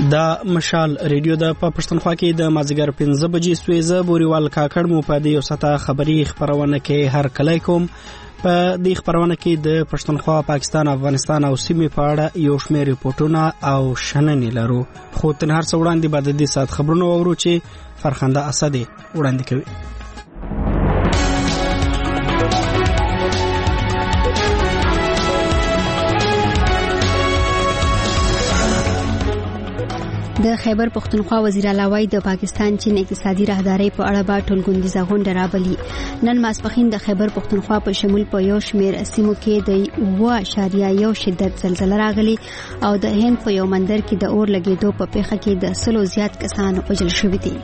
دا مشال ریډیو د پښتونخوا کې د مازیګر 15 بجې سويزه بوريوال کاکړ مو په دې وسته خبري خبرونه کې هر کله کوم په دې خبرونه کې د پښتونخوا پاکستان افغانستان او سیمې په اړه یو شمېر ریپورتونه او شننې لرو خو تر هر څه وړاندې بعد د دې سات خبرونه اورو چې فرخنده اسدي وړاندې کوي. د خیبر پختونخوا وزیر اعلی د پاکستان چین اقتصادي راهداري په اړه با ټولګوندیزه غونډه رابلی. نن ماسپخین د خیبر پختونخوا په شمول په یو شمېر سیمو کې د 1.1 شدت زلزلہ راغلی او د هند په یو مندر کې د اور لګیدو په پیښه کې د 100 زیات کسان وژل شوي دي.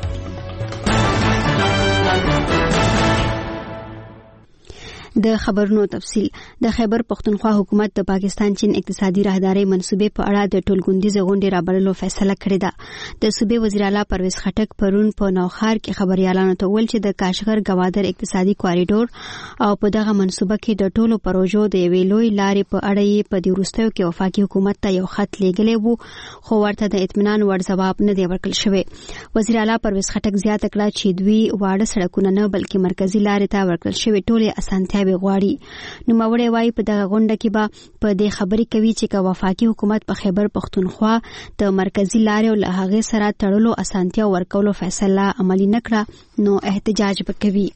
د خبرونو تفصیل. د خیبر پختونخوا حکومت د پاکستان چین اقتصادي راهداري منصوبې په اړه د ټولګوندیزه غونډې رابللو فیصله کړې ده. د صوبې وزیر اعلی پرویز خټک پرون په نوخار کې خبريالانو ته ویل چې د کاشغر گوادر اقتصادي کوریډور او په دغه منصوبه کې د ټولو پروژو د یوې لوی لارې په اړه یې په دې وروستیو کې وفاقي حکومت ته یو خط لیږلی وو خو ورته د اطمینان وړ ځواب نه دی ورکړل شوی. وزیر اعلی پرویز خټک زیاته کړه چې دوی واړه سړکونه نه بلکې مرکزی لارې ته ورکړل شوی ټولې اسانتیا غواړي. نو موري وايي په دغه غونډه کې به په دې خبرې کوي چې کا وفاقي حکومت په خیبر پختونخوا د مرکزی لارې او له هغه سره تړلو اسانتیا ورکولو فیصله عملی نکړه نو احتجاج وکوي.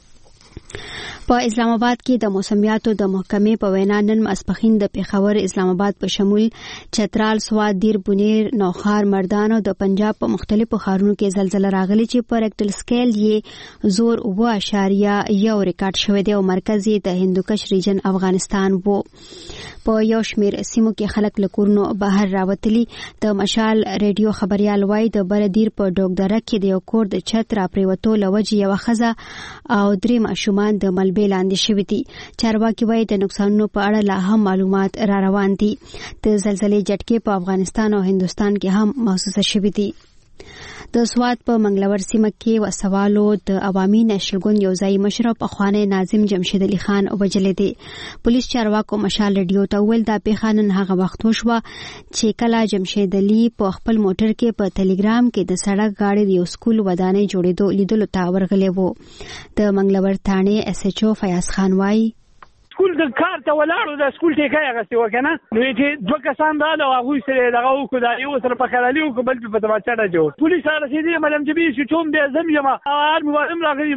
په اسلام آباد کې د موسمیاتو د محکمې په وینا نن ماسپخین د پیښور اسلام آباد په شمول چترال سواد دیر بونیر نوخار مردان او د پنجاب په مختلفو ښارونو کې زلزلہ راغلی چې په ریکټل سکیل یې زور 2.1 ریکارډ شوی دی او مرکز یې د هندوکش ریجن افغانستان وو. په یو شمېر سیمو کې خلک له کورونو بهر راوتلي. د مشال ریډیو خبريال وای د بردیر په ډوګدره کې د یو کور د چت را پریوتو لوجه یو خزه او درې ماشومان د ملبې لاندې شوي دي. چارواکي وایي د نقصانونو په اړه لا هم معلومات را روان دي. د زلزلې جټکې په افغانستان او هندوستان کې هم محسوسه شوي دي. د سواد په منګلور سیمه کې وسوالو د عوامي نېشنل ګوند یو ځای مشر په خوانه ناظم جمشید علي خان وجلې دي. پولیس چارواکو مشال ریډیو ته ویل دا پیښه نن هغه وخت وشوه چې کله جمشید علي په خپل موټر کې په ټلګرام کې د سړک غاړې د یو سکول ودانۍ جوړېدو لیدلو ته ورغلی وو. د منګلور ثانې اس ایچ او فیاض خان وایي سکول د کار ته ولاړو د سکول ټیکای غستې وکنه نو چې دوه کسان رااله هغه سره دغه وکړه دا یو سره په خلالي او بل په تماچا نه جوړ پولیس سره رسیدي مدام جبي چې ټوم دې زم یما هر موارم راغلي.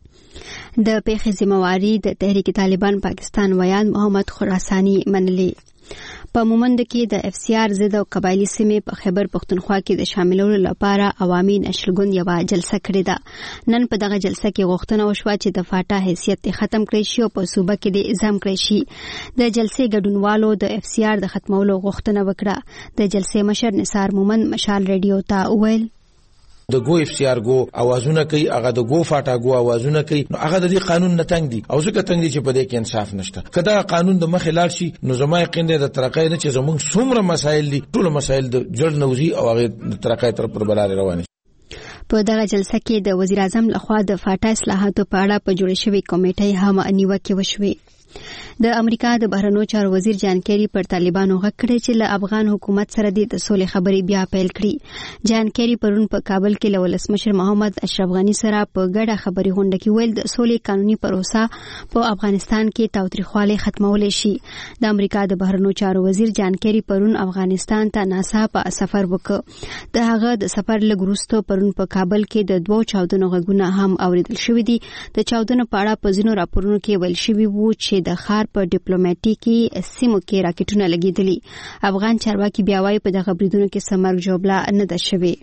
د پیښې ذمہواری د تحریک طالبان پاکستان ویان محمد خراسانی منلی. په مومند کې د اف سی آر ضد او قبایلی سیمې په خیبر پختونخوا کې د شاملولو لپاره عوامي نېشنل ګوند یو جلسه کړې ده. نن په دغه جلسه کې غوښتنه وشوه چې د فاټا حیثیت ختم کړي شي او په صوبه کې د اعزام کړي شي. د جلسې ګډونوالو د اف سی آر د ختمولو غوښتنه وکړه. د جلسې مشر نثار مومند مشال ریډیو ته ویل د گو اف سی آر گو اوازونه کوي هغه د گو فاټا گو اوازونه کوي نو هغه د دې قانون نه تنګ دي او ځکه تنګ دي چې په دې کې انصاف نشته. کدا قانون د مخې لاړ شي نو زما یقین دی د ترقۍ نه چې زموږ څومره مسایل دي ټول مسایل د جړ نوزي او هغه د ترقۍ تر پر بلار روان دي. په دغه جلسه کې د وزیر اعظم لخوا د فاټا اصلاحاتو په اړه په جوړ شوی کمیټې هم نیوکه وشوه. د امریکا د بهرنیو چارو وزیر جان کیری پر طالبانو غږ کړی چې له افغان حکومت سره د سولې خبرې بیا پیل کړي. جان کیری پرون په کابل کې له ولسمشر محمد اشرف غنی سره په ګډه خبري غونډه کې ویل د سولې قانوني پروسه په افغانستان کې تاوتریخوالی ختمول شي. د امریکا د بهرنیو چارو وزیر جان کیری پرون افغانستان ته ناڅاپه سفر وکړ. د هغه د سفر لږ وروسته پرون په کابل کې د دوه چاودنو غږونه هم اوریدل شوې دي. د چاودنو په اړه په ځینو راپورونو کې ویل شوی وو چې د خار په ډیپلوماټیکي سیمو کې راکټونه لګیدلي. افغان چارواکي بیا وايي په دغه بریدونو کې سمرګ جوړه نه ده شوې.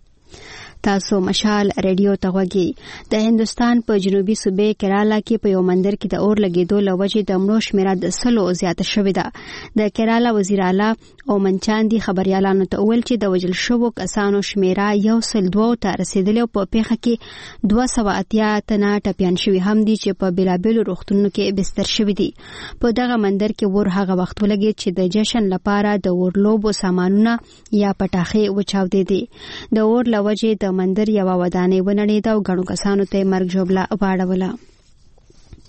تاسو مشال ریډیو ته غوږی. د هندستان په جنوبي صوبې کرالا کې په یو مندر کې د اور لګیدو لوجه د مړو شمیره د 100 زیاته شوې ده. د کرالا وزیر اعلی او منچاندي خبريالانو ته ویل چې د وجل شوو کسانو شمیره 102 ته رسیدلې او په پیښه کې 280 تنه ټپيان شوي هم دي چې په بلابل روغتونونو کې بستر شوي دي. په دغه مندر کې ور هغه وخت ولګي چې د جشن لپاره د ورلوبو سامانونه یا پټاخې وچاودې دي. د اور لوجه د مندر یو ودانۍ ونړېده او غنو کسانو ته مرګ ژوبله واړوله.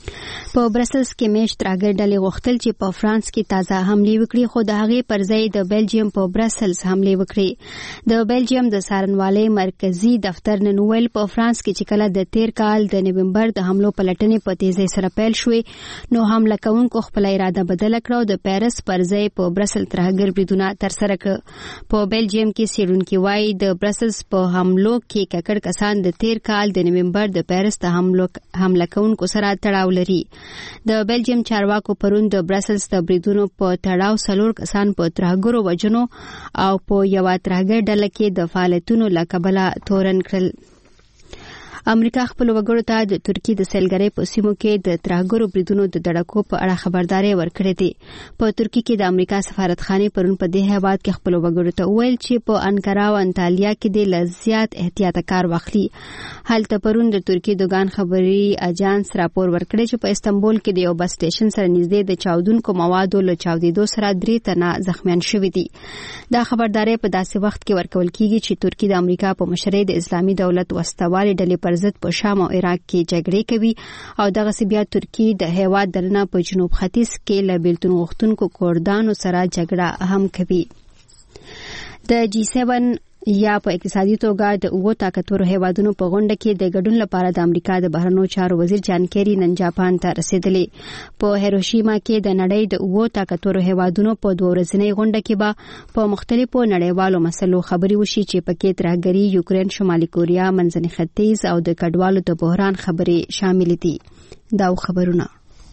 په برسلز کې میشت ترهګر ډلې غوښتل چې په فرانس کې تازه حملې وکړي خو د هغې پر ځای د بلجیم په برسلز حملې وکړي د بلجیم د څارنوالۍ مرکزی دفتر نن ویل په فرانس کې چې کله د تیر کال د نومبر د حملو پلټنې په تیزۍ سره پیل شوې نو حمله کوونکو خپل اراده بدله کړه او د پیرس پر ځای په برسل ترهګر بریدونه ترسره کړ په بلجیم کې څېړونکي وایي د برسلز په حملو کې ککړ کسان د تیر کال د نومبر د پیرس د حمله کوونکو سره تړاو لري د بلجیم چارواکو پرون د برسلز د بریدونو په تړاو 4 کسان په ترهګرو وژنو او په یو ترهګر ډله کې د فعالیتونو له کبله تورن کړل امریکا خپل وګړو ته د ترکی د سیلګرۍ په سیمو کې د ترهګرو بریدونو د دړکو په اړه خبرداري ورکړې ده په ترکی کې د امریکا سفارتخانه پرون په دې هیواد کې خپل وګړو ته ویل چې په انکارا او انټالیا کې د لزیات احتیاط کار واخلي هلته پرون د ترکی دوګان خبري اژانس راپور ورکړی چې په استنبول کې د یو بس سټیشن سره نږدې د چاودونکو موادو له چاودیدو سره 3 تنه زخمیان شوي دي دا خبرداري په داسې وخت کې ورکول کیږي چې ترکی د امریکا په مشرۍ د اسلامي دولت وسوالې ډلې پر ضد په شام او عراق کې جګړې کوي او دغه بیا ترکی د هیواد دننه په جنوب ختیځ کې له بیلتون غوښتونکو کوردانو سره جګړه هم کوي د G7 یا په اقتصادي توګه د اوو طاقتورو هیوادونو په غونډه کې د ګډون لپاره د امریکا د بهرنیو چارو وزیر جان کیری نن جاپان ته رسیدلی په هیروشیما کې د نړۍ د اوو طاقتورو هیوادونو په 2 ورځنۍ غونډه کې به په مختلفو نړیوالو مسلو خبري وشي چې پکې ترهګري یوکرين شمالي کوریا منځني ختیځ او د کډوالو د بحران خبري شامل دي دا خبرونه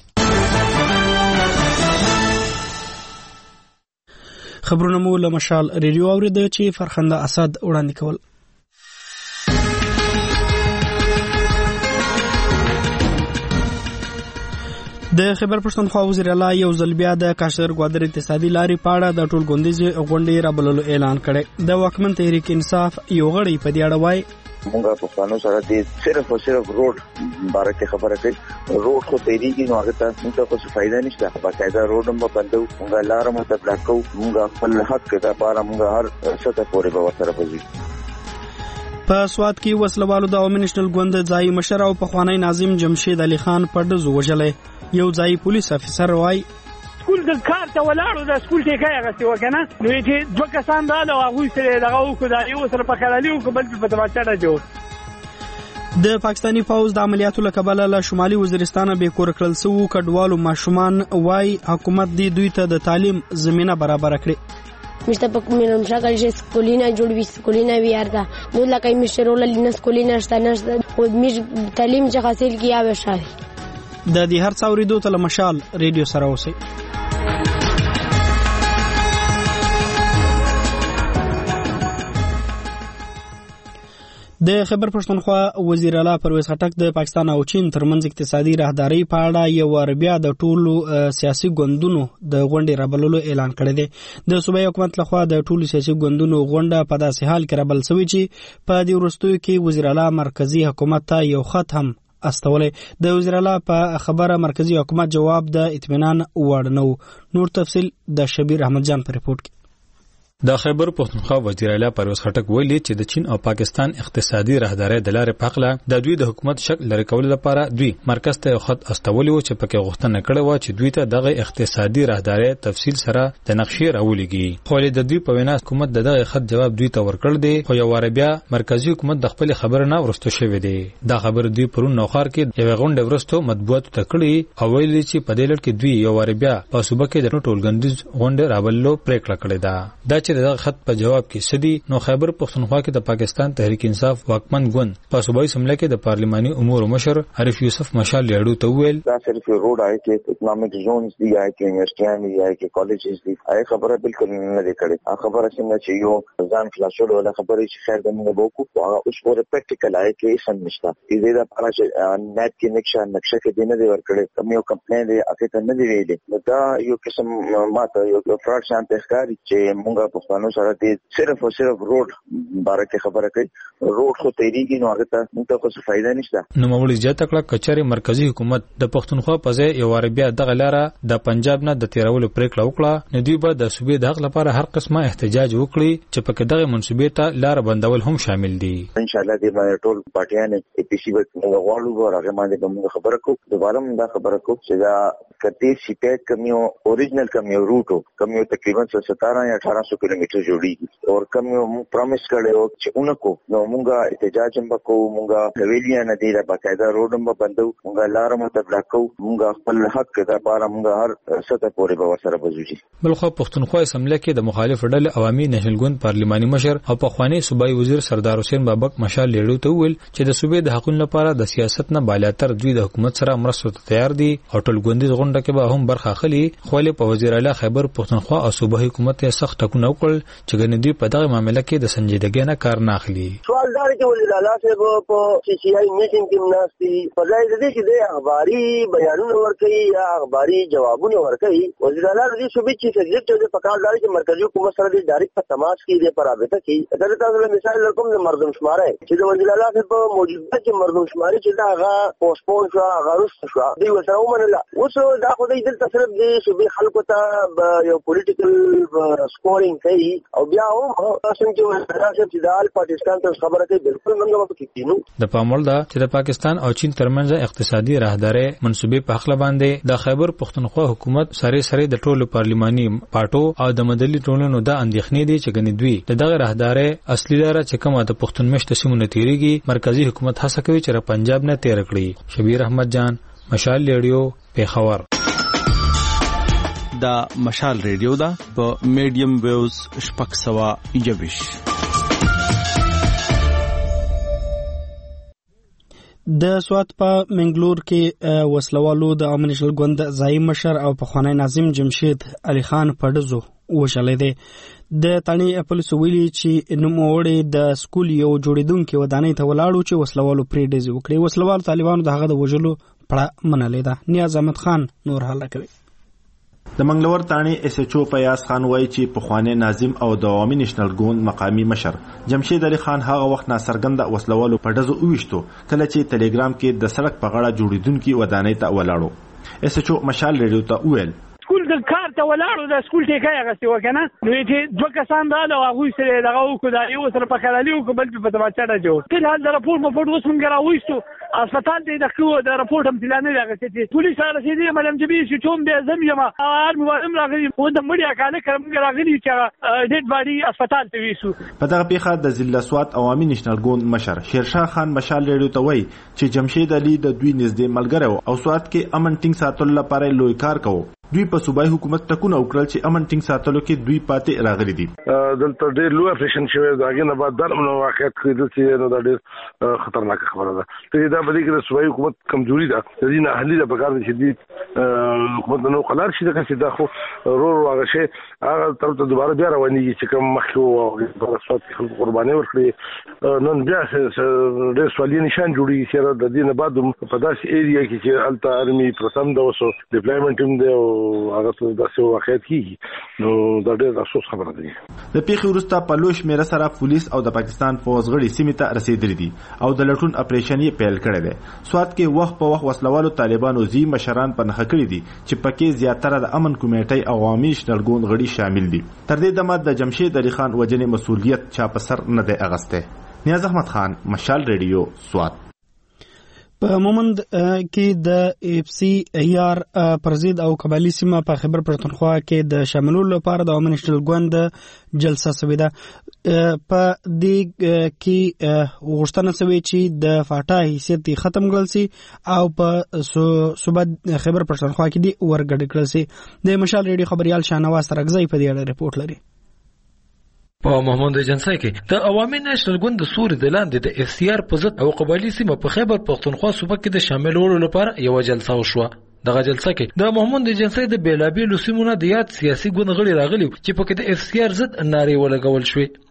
خبرونه مو له مشال ریډیو اوریدل چې فرخنده اسد وړاندې کول د خیبر پښتونخوا وزیر اعلی یو ځل بیا د کاشر ګوادر اقتصادي لارې په اړه د ټول غونډې غونډې رابللو اعلان کړي د واکمن تحریک انصاف یو غړی په دې اړه وایي مونږه په قانون سره دې صرف او صرف روډ بارکه خبره کوي روډ خو تیریږي نو هغه ته موږ څه فائدہ نشته په قاعده روډ هم بندو مونږه لار مو ته بلاکو مونږه خپل حق کې لپاره مونږه هر څه ته پورې به وسره پوزي په سواد کې وسلوالو د عوامي نېشنل ګوند ځای مشر او پخوانی ناظم جمشید علي خان په دزو وجلې یو ځای پولیس افسر وای سکول د کار ته ولاړو د سکول ټیکای غسي وکنه نو چې دوه کسان رااله هغه سره دغه وکړه دا یو سره په کړالیو کوبل په تماچا جوړ د پاکستانی فوز د عملیاتو لکبله له شمالي وزیرستان به کور کړل سو کډوالو ماشومان وای حکومت دی دوی ته د تعلیم زمينه برابر کړي مشته په کومه مشاکل چې سکولینا جوړوي سکولینا ویاردا نو لکه مشرول لینه سکولینا شته خو مش تعلیم چې حاصل کیه وشاوي د دې هر څاوري دوه تل مشال ریډیو سره اوسي د خیبر پښتونخوا وزیر اعلی پرویز خټک د پاکستان او چین ترمنځ اقتصادي راهداري په اړه یو وربیا د ټولو سیاسي ګوندونو د غونډې رابللو اعلان کړی دی د صوبایي حکومت لخوا د ټولو سیاسي ګوندونو غونډه په داسې حال کې رابل شوې چې په دې وروستیو کې وزیر اعلی مرکزی حکومت ته یو خط هم استولې د وزیر اعلی په خبره مرکزی حکومت جواب د اطمینان وړ نه نور تفصیل د شبیر احمد جان په ریپورت کې د خیبر پښتونخوا وزیر اعلی پرویز خټک ویلي چې د چین او پاکستان اقتصادي راهداري د لارې په حق د دوی د حکومت شکل لري کول لپاره دوی مرکز ته خط استولي و چې پکې غوښتنه کړې و چې دوی ته دغه اقتصادي راهداري تفصیل سره د نقشې راولېږي خو د دوی په وینا حکومت دغه خط جواب دوی ته ورکړ دی خو یو وربیا مرکزی حکومت د خپل خبر نه ورستو شوی دی دا خبر دوی پرون نوخار کې یو غونډه ورستو مطبوعات ته کړی او ویلي چې په دې لړ کې دوی یو وربیا په صوبه کې د ټولګندیز غونډه راوللو پریکړه کړې ده دا چې دغه خط په جواب کې سدي نو خیبر پښتونخوا کې د پاکستان تحریک انصاف واکمن ګوند په صوبایي سمله کې د پارلماني امور مشر عارف یوسف مشال لیاړو ته ویل دا صرف روډ آی کې اکنامک زونز دی آی کې یونیورسيټیان دی آی کې کالجز دی آی خبره بالکل نه دی کړې خبره څنګه چې یو ځان خلاصول ولا خبره چې خیر د موږ وکړو هغه اوس پورې پریکټیکل آی کې سم نشته دې دا لپاره چې نت کې نقشه کې دی نه دی ورکړې کوم یو کمپلین دی اته ته نه دی ویلي دا یو قسم ماته یو فراډ شانت ښکاري چې موږ پښتنو سره دې صرف او صرف روډ بارکه خبره کوي روډ خو تیریږي نو هغه ته موږ ته څه فائدہ نشته نو مولوی زیاته کړه کچاري مرکزی حکومت د پښتونخوا په ځای یو عربیا دغه لاره د پنجاب نه د تیرولو پریکړه وکړه نو دوی به د صوبې د حق لپاره هر قسمه احتجاج وکړي چې په دغه منسوبې ته لار بندول هم شامل دي ان شاء الله دې باندې ټول پارټیان اي پی سی موږ غواړو ورغه باندې موږ خبره کوو دوباره موږ خبره کوو چې دا کته سی پیک کمیو اوریجنل کمیو روټو کمیو تقریبا 17 یا 1800 کیلومتر جوړیږي او کمیو موږ پرومس کړو چې اونکو نو موږ احتجاج هم وکړو موږ حویلیان نه دی را باقاعده روډ هم بندو موږ لار مته بلاکو موږ خپل حق د لپاره موږ هر سطح پورې به وسره بزوجي بلخو پښتونخوا اسمبلی کې د مخالف ډلې عوامي نېشنل ګوند پارلماني مشر او پخوانی صوبایي وزیر سردار حسین بابک مشال لیډو ته ویل چې د صوبې د حقوقو لپاره د سیاست نه بالاتر دوی د حکومت سره مرستو ته تیار دي او ټول ګوندیز غونډه کې به هم برخه اخلي خو له په وزیر اعلی خیبر پښتونخوا او صوبایي حکومت یې سخت ټکونه وکړل چې ګنې دوی په دغه معاملې کې د سنجیدګۍ نه کار نه اخلي سوال دار چې وزیر اعلی صاحب په سی سی آی میټینګ کې ناشتي په ځای د دې چې د اخباري بیانونه ورکړي یا اخباري جوابونه ورکړي وزیر اعلی د صوبې چیف ایگزیکټیو د پکار دار چې مرکزی حکومت سره د ډایرکټ په تماس کې د پرابطه کې دا تاسو له مثال لرم د مردم شماره چې د وزیر اعلی صاحب په موجوده کې مردم شماره چې دا هغه پوسټپون شو هغه رست شو دوی وسره ومنله اوس دا خو د دې تصرف د صوبې خلکو ته یو پولیټیکل سکورینګ کوي او بیا هم څنګه وزیر اعلی صاحب چې د آل پاکستان ته خبره کوي بالکل موږ په کې کینو د پامول دا چې د پاکستان او چین ترمنځ اقتصادي راهداري منسوبې په خپل باندې د خیبر پښتونخوا حکومت سره د ټولو پارلماني پارټو او د مدلي ټولنو د اندېښنې دي چې ګنې دوی دغه راهداري اصلي لاره چې کومه د پښتون مشت سیمونه تیریږي مرکزی حکومت هڅه کوي چې پنجاب نه تیر کړي شبیر احمد جان مشال ریډیو پیښور دا مشال ریډیو دا په میډیم ویوز شپږ سوه یوش د سوات په منګلور کې وسلوالو د عوامي نېشنل ګوند ځایي مشر او پخوانی ناظم جمشید علي خان پډزو وشلې ده د تانی پولیسو ویلي چې نوموړی د سکول یو جوړیدونکو ودانۍ ته ولاړو چې وسلوالو پرې ډزې وکړي وسلوالو طالبانو دغه د وژلو پړه منلې ده نیاز احمد خان نور حاله کوي د منګلور تانی اس ایچ او فیاض خان وایي چې پخوانی ناظم او د عوامي نېشنل ګوند مقامی مشر جمشید علي خان هغه وخت ناڅرګنده وسلوالو په ډزو وویشتو کله چې ټلګرام کې د سړک په غاړه جوړیدونکو ودانۍ ته ولاړو اس ایچ او مشال ریډیو ته ویل سکول د کار ته ولاړو د سکول ټیکای غسي وکنه نو چې دوه کسان رااله هغه سره دغه وکړه دا یو سره په خلالي او بل په تماچا جوړ ټول حال د راپور په فوټو وسم غراويستو اسپیټال ته د خو د راپور هم تلانه راغسي چې پولیس سره سي ملم جبي چې چوم به زم یم ار موارم راغلي و د مړیا کاله کرم راغلي چې ډیډ باډي اسپیټال ته ویسو په دغه پیښه د ضلع سوات عوامي نېشنل ګوند مشر شیرشاه خان مشال ریډیو ته وایي چې جمشید علي د دوی نږدې ملګری او سوات کې امن ټینګ ساتلو لپاره لوی کار کوي دوی په صوبایي حکومت ټکونه وکړل چې امن ټینګ ساتلو کې دوی پاتې راغلي دي دلته ډېر لوی اپریشن شوی دا نه بعد درم نو واقعیت کېدل چې نو دا ډېر خطرناک خبره ده ته دا به دې کې صوبایي حکومت کمزوري ده د دې نه اهلي ده په کار دي چې حکومت نو قلار شي دا چې دا خو رو هغه شي هغه طرف ته دوباره بیا روانيږي چې کوم مخکې په صوت خلک قرباني ورکړي نن بیا ډېر سوالي نشان جوړي چې د دې نه بعد په داسې ایریا کې چې الته ارمي پرسم دا وسو ډیپلایمنټ هم دی هغه داسې واقعیت کیږي نو دا ډېر افسوس خبره ده د پیښې وروسته په لوی شمېره سره پولیس او د پاکستان پوځ غړي سیمې ته رسیدلي دي او د لټون اپریشن یې پیل کړی دی سوات کې وخت په وخت وسلوالو طالبانو ځي مشران په نښه کړي دي چې پکې زیاتره د امن کمیټې او عوامي نېشنل ګوند غړي شامل دي تر دې دمه د جمشید علي خان وجنې مسؤلیت چا په سر نه دی اغسته نیاز احمد خان مشال ریډیو سوات په مومند کې د اف سی ایار پرزید او قبایلی سیمه په خیبر پښتونخوا کې د شاملولو لپاره د عوامي نېشنل ګوند جلسه شوې ده په دې کې غوښتنه شوې چې د فاټا حیثیت ختم کړل شي او په صوبه خیبر پښتونخوا کې دی ورګډ کړل شي د مشال ریډیو خبريال شاهنواز ترغزی په دې اړه ریپورت لري په محمود جنسای کې د عوامي نېشنل ګوند د سوري د لاندې د اف سی آر په ضد او قبایلی سیمه په خیبر پښتونخوا صوبه کې د شاملولو لپاره یو جلسه وشوه دغه جلسه کې د محمود جنسای د بیلابیلو سیمونو د یاد سیاسي ګوند غړي راغلي چې په کې د اف سی آر ضد نارې ولګول شوې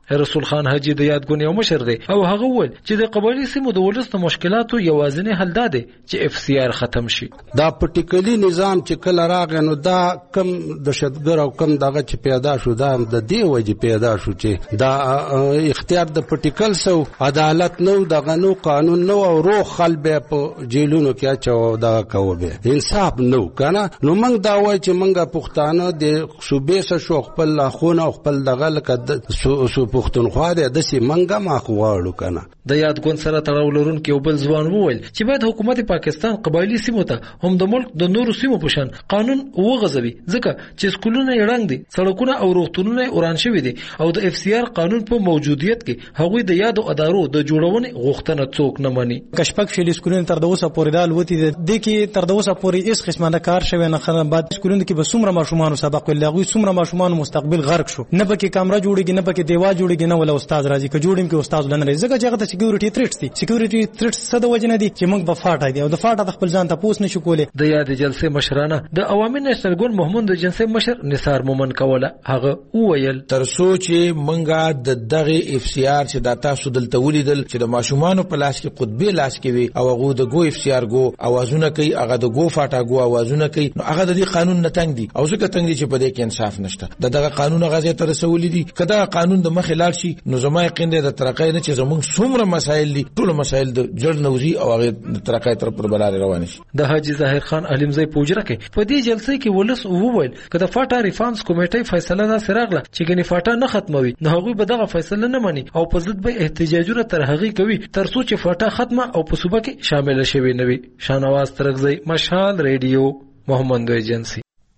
رسول خان حاجی د یادګون یو مشر دی او هغه وویل چې د قبایلی سیمو د ولس د مشکلاتو یوازینی حل دا دی چې اف سی آر ختم شي. دا پټیکلی نظام چې کله راغی نو دا کم دهشتګر او کم دغه چې پیدا شو دا د دې وجې پیدا شو چې دا اختیار د پټیکل سو عدالت نو دغه نو قانون نو او روح خلک په جیلونو کې اچو دا کوي انصاف نو کنه. نو موږ دا وایو چې موږ پښتانه د صوبې سره شو خپل لاخونه خپل دغه لکه سو پښتونخوا د سي منګه ما خواړو کنه. د یادګون سره تړاو لرونکي یو بل ځوان وویل چې باید حکومت پاکستان قبایلی سیمو ته هم د ملک د نورو سیمو په شان قانون وغځوي ځکه چې سکولونه یې ړنګ دي سړکونه او روغتونونه وران شوي دي او د اف سی آر قانون په موجودیت کې هغوی د یادو ادارو د جوړونې غوښتنه څوک نه مني. کشپک شل سکولونه تر اوسه پورې دال وتی د کې تر اوسه پورې هیڅ قسمه نه کار شوی نه خنه بعد سکولونه کې به څومره ماشومان سبق ویل هغوی څومره ماشومان مستقبل غرق شو نه پکې کیمرا جوړیږي نه پکې دیوال جوړیږي نه ولا استاد راځي که جوړیم کې استاد لنه ځکه چې هغه ته سکیورټي تھریټس دي. سکیورټي تھریټس څه د وجه نه دي چې موږ په فاټا دي او د فاټا د خپل ځان ته پوس نشو کولای. د یاد جلسه مشرانه د عوامي نېشنل ګوند محمد جنسي مشر نثار مومن کوله هغه وویل تر سوچ منګه د دغه اف سی آر چې د تاسو دلته ولیدل چې د ماشومان په لاس کې قطبي لاس کې وي او هغه د ګو اف سی آر ګو اوازونه کوي هغه د ګو فاټا ګو اوازونه کوي نو هغه د قانون نه تنګ دي او ځکه تنګ دي چې په دې کې انصاف نشته. دغه قانون غزه تر رسولي دي کدا قانون د مخ لاړ شي نو زما یقین دی د ترقې نه چې زموږ څومره مسایل دي ټول مسایل د جړ نوزي او هغه د ترقې تر پر بلاره روان شي. د حاجی ظاهر خان علمزی پوجره کې په دې جلسه کې ولس وویل کدا فاټا ریفارمز کمیټې فیصله دا سراغله چې ګنې فاټا نه ختموي نو هغه به دغه فیصله نه مني او په ضد به احتجاجونه تر هغه کوي تر څو چې فاټا ختمه او په صوبه کې شامل شوي نه وي. شانواز ترغزی مشال ریډیو محمد ایجنسی.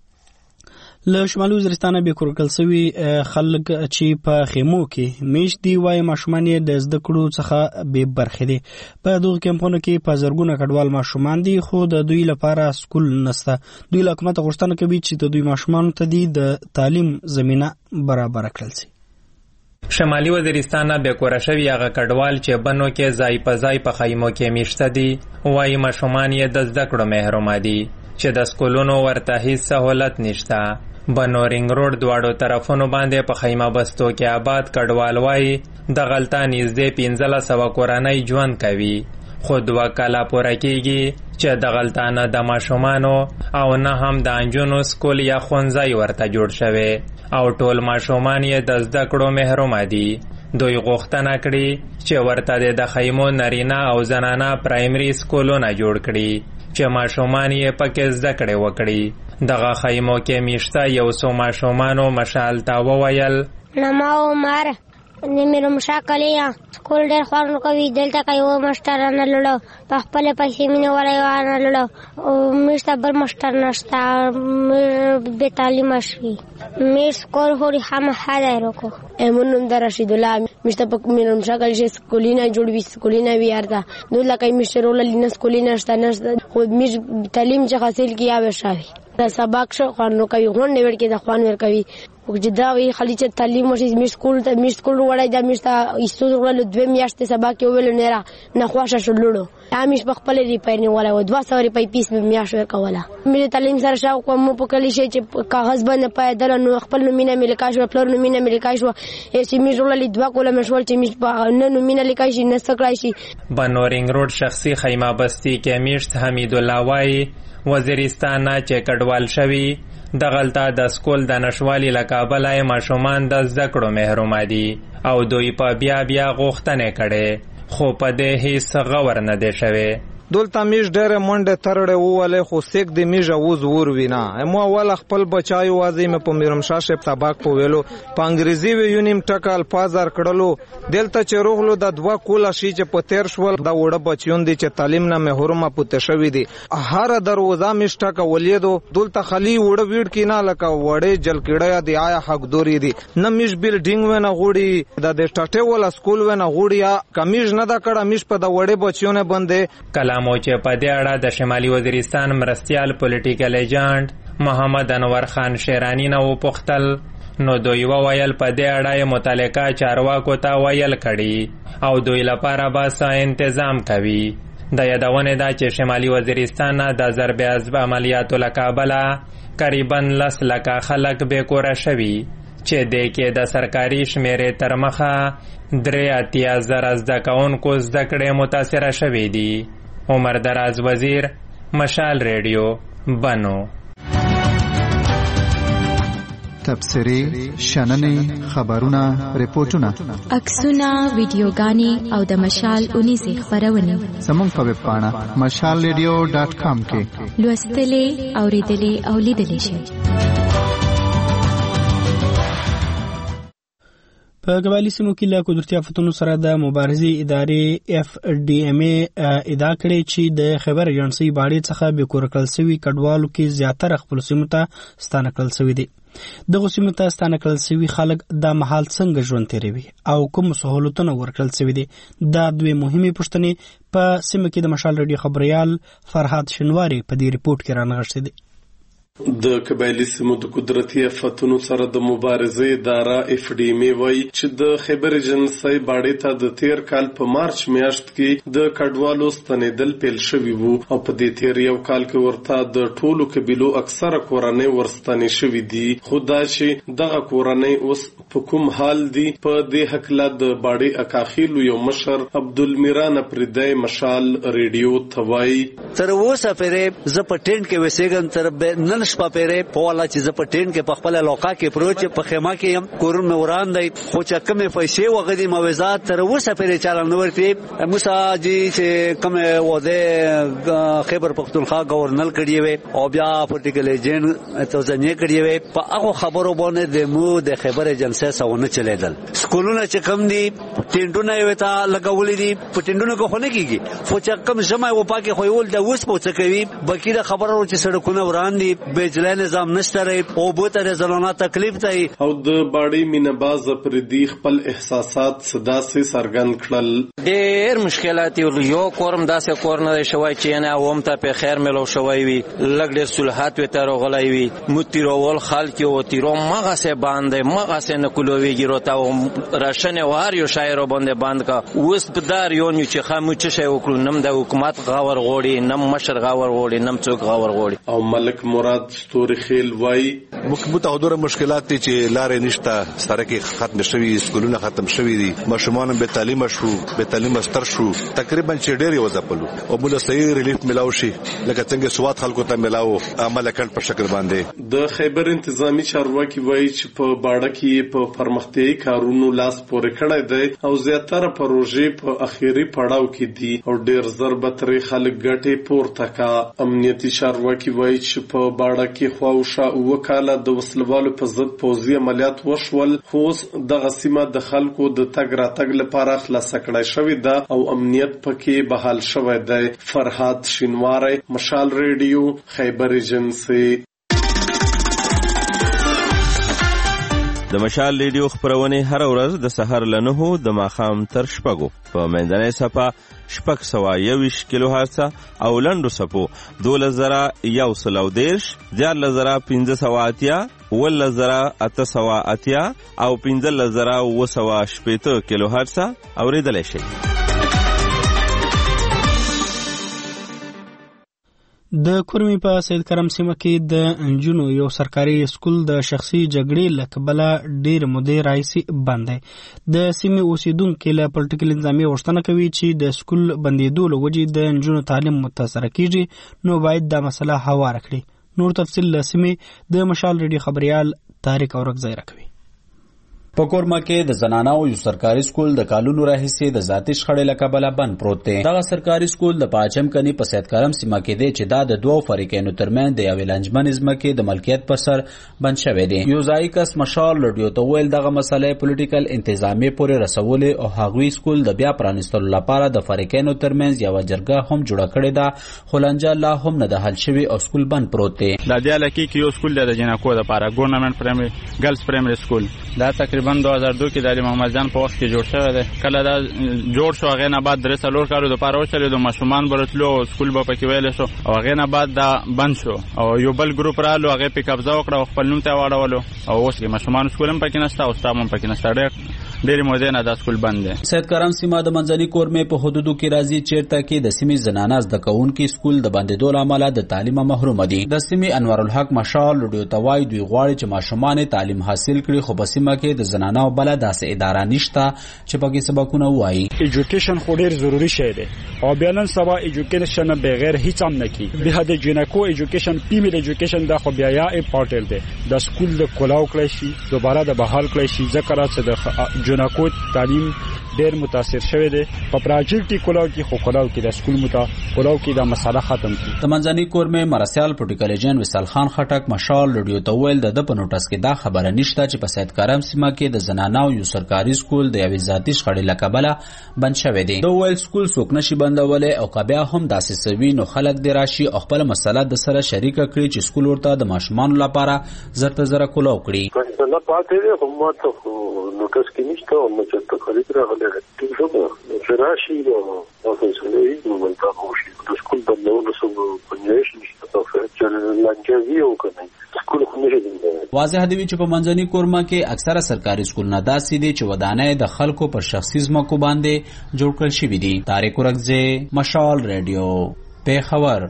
له شمالي وزیرستان به کورکل سوي خلک چې په خیمو کې میش دی وای ماشومان د زده کړو څخه به برخه دي. په دغه کمپونو کې په زرګونه کډوال ماشومان دي خو د دوی لپاره سکول نشته. دوی له حکومت غوښتنه کوي چې د دوی ماشومان ته د تعلیم زمينه برابر کړل شي. شمالي وزیرستان به کورشوي هغه کډوال چې بنو کې ځای په ځای په خیمو کې میشته دي وای ماشومان یې د زده کړو محروم دي چې د سکولونو ورته هیڅ سہولت نشته. بنو رنگ روډ دواړو طرفونو باندې په خیمه بستو کې آباد کډوال وای د غلطا نږدې 1500 کورنۍ ژوند کوي خو 2 کاله پوره کېږي چې د غلطا نه د ماشومانو او نه هم د انجونو سکول یا ښوونځی ورته جوړ شوی او ټول ماشومان یې د زده کړو محروم دي. دوی غوښتنه کړې چې ورته د خیمو نارینه او زنانه پرایمري سکولونه جوړ کړي چې ماشومان یې پکې زده کړې وکړي. دغه خیمو کې میشته یو څو ماشومانو مشال ته وویل نما عمر نیمه مشاکلیا سکول ډېر خوارنو کوي دلته کوي ماستر نه لړو په خپل پیسې مینه ولای نه لړو او مشته بل ماستر نشته به تعلیم شي مې سکول هوري هم هدا رکو امون در رشید الله مشته په مینه مشاکل شي سکولینا جوړوي سکولینا ویاردا نو لکه مشته رول لینه سکولینا شته خو مې تعلیم چې حاصل کیا و شاوي د سبق شو خوانو کوي غونډه ور کې د خوان ور کوي او جدا وی خلی چې تعلیم وشي مې سکول وړای د مشته ایستو ورل 2 میاشتې سبق ویل نه خوښه شلړو همیش په خپل ریپیر نه ولا و 200 روپۍ پیس به میاش ورکوله مې تعلیم سره شاو کوم په کلی شي چې کاغذ باندې پایدل نو خپل نومینه مې لیکای شو خپل نومینه مې لیکای شو چې مې ورل 2 کوله مشول چې مې نه نومینه لیکای شي نه سکړای شي. بنورینګ روډ شخصي خیمه بستی کې میشت حمید الله وای وزیرستان چې کډوال شوی د غلطا د سکول د نشوالي لکابلای ماشومان د زده کړو محروم دي او دوی په بیا غوښتنې کړي خو په دې هیڅ غور نه دی شوی. دلته میش ډېر منډه ترړې وواله خو سیک د میژ اوز ور وینا مو ول خپل بچایو وازیم په میرمشاه شپ سبق په ویلو په انګریزي ویونیم ټکل پازار کړلو دلته چې روغلو د 2 کوله شي چې په تیر شول د وړه بچیون دي چې تعلیم نه محروم پته شوی دي هر دروازه میش ټک ولیدو دلته خلی وړه ویډ کینا لکه وړې جل کېړیا دی آیا حق دوري دي نه میش بلډینګ ونه غوړي د ټټه ولا سکول ونه غوړیا کمیج نه دا کړه میش په د وړې بچیونه باندې کلامو چې په دې اړه د شمالي وزیرستان مرستیال پولیټیکل ایجنټ محمد انور خان شیرانی نه وپوښتل نو دوی وویل په دې اړه متعلقه چارواکو ته ویل کړي او دوی لپاره به انتظام کوي. د یادونه ده چې شمالي وزیرستان د ضرب عملیاتو له کابله قریبا 10 لک خلک بې کوره شوي چې د کې د سرکاري شمیرې تر مخه 83,000 زده کوونکو زده کړې متاثره شوې دي. عمر دراز وزیر، مشال ریډیو، بنو. تبصرې، شننې، خبرونه، ریپورتونه، عکسونه، ویډیوګانې او د مشال 19 خبرونه زموږ په ویب پاڼه mashalradio.com کې لوستلې، اوریدلې او لیدلې شئ. په قبایلي سیمو کې له قدرتي آفتونو سره د مبارزې ادارې FDMA ادعا کړې چې د خیبر ایجنسۍ باډې څخه بې کوره کړل سوي کډوالو کې زیاتره خپلو سیمو ته ستانه کړل سوي دي. دغو سیمو ته ستانه کړل سوي خلک دا مهال څنګه ژوند تیروي او کوم سهولتونه ورکړل سوي دي؟ دا دوی مهمې پوښتنې په سیمه کې د مشال ریډیو خبریال فرهاد شنواری په دې ریپورت کې رانغښتې دي. د قبایلي سیمو د قدرتي آفتونو سره د مبارزې اداره FDMA وایي چې د خیبر ایجنسۍ باډې ته د تیر کال په مارچ میاشت کې د کډوالو ستنېدل پیل شوي وو او په دې تیر یو کال کې ورته د ټولو قبیلو اکثره کورنۍ ورستنې شوي دي. خو دا چې دغه کورنۍ اوس په کوم حال دي، په دې هکله د باډې اکاخیلو یو مشر عبدالمیران پردی مشال ریډیو ته وایي تر اوسه پرې زه په ټینټ کې وسېږم، تر نن شپه پرې په والا چې زه په ټینټ کې په خپل علاقه کې پروت په خیمه کې يم، کورونه مې وران دی، خو چې کومې پیسې وغدي موزات تر اوسه پرې چاله نه ورتي. موسی جی چې کومه وده خیبر پختونخوا گورنر کړی وي او بیا پولیټیکل ایجنټ توزنې کړی وي، په هغه خبرو باندې د مو د خیبر ایجنسۍ سونه چلیدل. سکولونه چې کم دي ټینټونه یې وتا لګولې دي، په ټینټونو کې خو نه کیږي، خو چې کم جمع و پاکي خو ول د اوس پوڅ کوي. بکیره خبرو چې سړکونه وران دي، بجلی نظام نشته ری او بوته رزلونه تکلیف دی. او د باډي مینباز پر دې خپل احساسات صدا سي سرګن کړل. ډېر مشکلات یو کورم داسې کور نه شوی چې نه اوم ته په خیر ملو شوی وي، لګ ډېر صلحات وي تر غلای وي متیرول خلک او تیرو مغه سه باندې مغه سه نه کولوي ګروتا راشن وار یو شاعر باندې باند کا اوس په دار یو چې خامو چې شی وکړو نم د حکومت غاور غوړي، نم مشر غاور غوړي، نم څوک غاور غوړي. او ملک مراد ستوري خیل وای متعدد مشکلات دي چې لارې نشته، سړکې ختم شوي، سکولونه ختم شوي دي، ماشومان به تعلیم شو، به تعلیم ستر شو، تقریبا چې ډېر یو ځپلو او بل صحیح ریلیف ملاو شي لکه څنګه سواد خلکو ته ملاو عمل کړ په شکل باندې. د خیبر انتظامی چارواکي وایي چې په باډه کې په پرمختیايي کارونو لاس پورې کړی دی او زیاتره پروژې په اخیری پړاو کې دي او ډېر زر بتري خلک ګټې پورته کا. امنیتي چارواکي وایي چې په باډه کې خواوشا وکاله د وسلوالو په ضد پوځي عملیات وشول، خو دغه سیمه د خلکو د تګ راتګ لپاره خلاص کړای شوې ده او امنیت پکې بحال شوی دی. فرهاد شینواری، مشال ریډیو، خیبر ایجنسۍ. د مشال ریډیو خبرونه هر ورځ د سحر له 9 د ماښام تر 6 په منځنۍ صفه 621 کیلو هرتز او لنډو صفو 2110 14580 11880 او 15980 کیلو هرتز اوریدلای شي. د کورمي په سید کرم سیمه کې د انجونو یو سرکاري سکول د شخصي جګړې له کبله ډېر مودې راهیسې بند دی. د سیمې اوسیدونکو له پولیټیکل انتظامیې غوښتنه کوي چې د سکول بندېدو له وجې د انجونو تعلیم متاثره کیږي، نو باید دا مسله هواره کړي. نور تفصیل له سیمې د مشال ریډیو خبریال طارق اورکزی راکوي. په کورما کې د زنانو یو سرکاري سکول د کالونو راهیسې د ذاتي شخړې له کبله بند پروت دی. دغه سرکاري سکول د پاچم کني په سید کرم سیمه کې دی چې دا د دوو فریقینو ترمن د یوې لنجمن ځمکې د ملکیت پر سر بند شوی دی. یو ځای کس مشال ریډیو ته ویل دغه مسله پولیټیکل انتظامیې پورې رسولې او هغوی سکول د بیا پرانیستلو لپاره د فریقینو ترمن یو جرګه هم جوړه کړې ده، خو لنجه لا هم نه د حل شوی او سکول بند پروت دی. د دې علاقې کې یو سکول د جنکو لپاره ګورنمنت پرایمري ګرلز پرایمري سکول دا تقریبا 2002 کې د علي محمد جان په وخت کې جوړ شوی دی. کله دا جوړ شو هغه نه بعد درې څلور کالو لپاره وچلېدو، ماشومان برتلو سکول به پکې ویل شو او هغه نه بعد دا بند شو او یو بل ګروپ رالو هغه په قبضه وکړه او خپل نوم ته واړولو او اوس کې ماشومان سکول هم پکې نشته او سټاف هم پکې نشته. ډېر ډېرې مودې نه دا سکول بند دی. سید کرم سیمه د منځني کورمې په حدودو کې راځي چیرته کې د سیمې زنانه زده کوونکي سکول د بندېدو له امله د تعلیم محروم دي. د سیمې انور الحق مشال لوډیو توای دوی غواړي چې ماشومان تعلیم حاصل کړي خو په سیمه کې د زنانو بل داسې اداره نشته چې پکې سبقونه وایي. ایجوکیشن خو ډېر ضروری شی دی او بیا نن سبا ایجوکیشن بغیر هیڅ هم نه کی. به د جنکو ایجوکیشن فیمیل ایجوکیشن دا خو بیا یا امپورټنت دی. د سکول د کلاو کړی شي دوباره د بحال کړی شي ځکه چې د جنکو تعلیم ډېر متاثر شوی دی. په پراجیکټي کلاو کې خو کلاو کې د سکول کلاو کې دا مسله ختم کی. د منځني کورمې مرسیال پروتوکولیجن وصال خان خټک مشال لوډیو تویل د په نوټس کې دا خبره نشته چې په سید کرم سیمه کې د زنانو یو سرکاري سکول د یوې ذاتي شخړې له کبله بند شوی دی. د ویل سکول څوک نشي بندولی او که بیا هم داسې سوي نو خلک دې راشي او خپل مسله د سره شریکه کړي چې سکول ورته د ماشومانو لپاره زر ته زره کلاو کړي. نه پاتې دی خو ما ته نوټس کې نشته او نه چې تقریب راغلی ټیک شو چې راشي نو فیصله یې نو ملته وشي د سکول بندولو سره پنځه نشته چې لانجوي او کنه سکول خو نشي دی. واضح دی چې په منځني کورما کې اکثره سرکاري سکولونه داسې دي چې ودانۍ د خلکو پر شخصي ځمکو باندې جوړ کړل شوي دي. طارق ورکزی مشال ریډیو پیښور.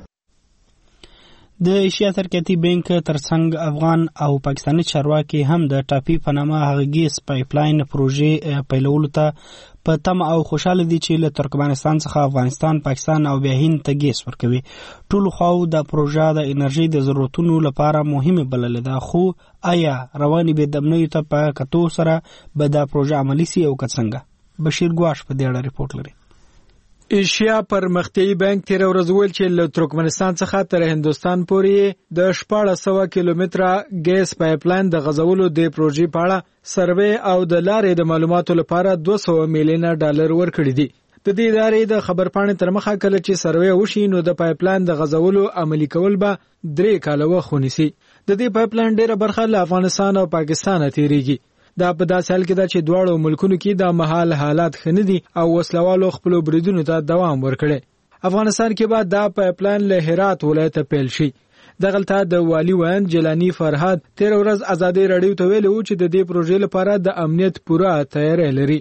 د ایشیا ترقیاتي بانک ترڅنګ افغان او پاکستاني چارواکي هم د ټاپي په نامه هغه ګیس پایپلاین پروژې پیلولو ته په تمه او خوشاله دي چې له ترکمنستان څخه افغانستان پاکستان او بیا هند ته ګیس ورکوي. ټول خو د پروژه د انرژي د ضرورتونو لپاره مهمه بللې ده خو آیا رواني به دمنوي ته په کتو سره به دا پروژه عملی سي او څنګه؟ بشیر ګواش په دې اړه ریپورت لري. ایشیا پرمختیایي بانک تیر ورځ ویل چې له ترکمنستان څخه تر هندوستان پورې د 1400 کیلومتره ګیس پایپلاین د غځولو د پروژې په اړه سروې او د لارې د معلوماتو لپاره 200 میلیون ډالر ورکړي دي. د دې ادارې د خبرپاڼې تر مخه کله چې سروې وشي نو د پایپلاین د غځولو عملی کول به 3 کاله وخت ونیسي. د دې پایپلاین ډیره برخه له افغانستان او پاکستان تیریږي. دا په داسې حال کې ده چې دواړو ملکونو کې د محال حالات ښه نه دي او وسلوالو خپلو بریدونو ته دوام ورکړي. افغانستان کې به دا پایپلاین له هرات ولایت پیل شي. دغلته د والی ویاند جیلانی فرهاد تیر ورځ ازادي رادیو ته ویلي چې د دې پروژې لپاره د امنیت پوره تیاری لري.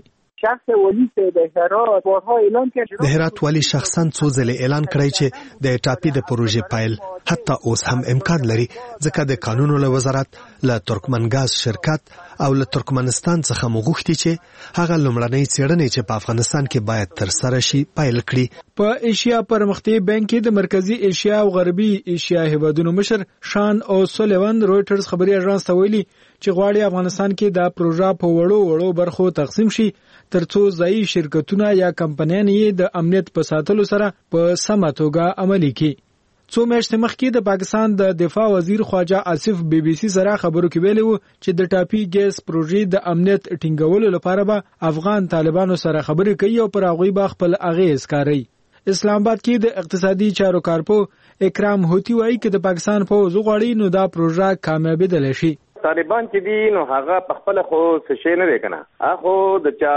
د هرات والی شخصا څو ځله اعلان کړی چې د ټاپي د پروژې پایل حتی اوس هم امکان لري ځکه د قانونو له وزارت له ترکمنګاز شرکت او له ترکمنستان څخه مغوښتي چې هغه لومړنۍ څېړنې چې په افغانستان کې باید تر سره شي پایل کړي. په ایشیا پرمختیایي بانک کې د مرکزی ایشیا او غربي ایشیا هیوادونو مشر شان او سولیوان رويټرز خبري اژانس ته ویلي چې غواړي افغانستان کې دا پروژه په وړو برخو تقسیم شي ترڅو ځایي شرکتونه یا کمپنیان یې د امنیت په ساتلو سره په سمه توګه عملي کړي. څو میاشتې مخکې د پاکستان د دفاع وزیر خواجه آصف بی بی سی سره خبرو کې ویلي وو چې د ټاپي ګیس پروژې د امنیت ټینګولو لپاره به افغان طالبانو سره خبرې کوي او پر هغوی به خپل اغېز کاروي. اسلام آباد کې د اقتصادي چارو کارپو اکرام هوتی وایي چې د پاکستان پوځ غواړي نو دا پروژه کامیابېدلی شي. طالبان چې دي نو هغه په خپل خو څه شي نه دی کنه هغه د چا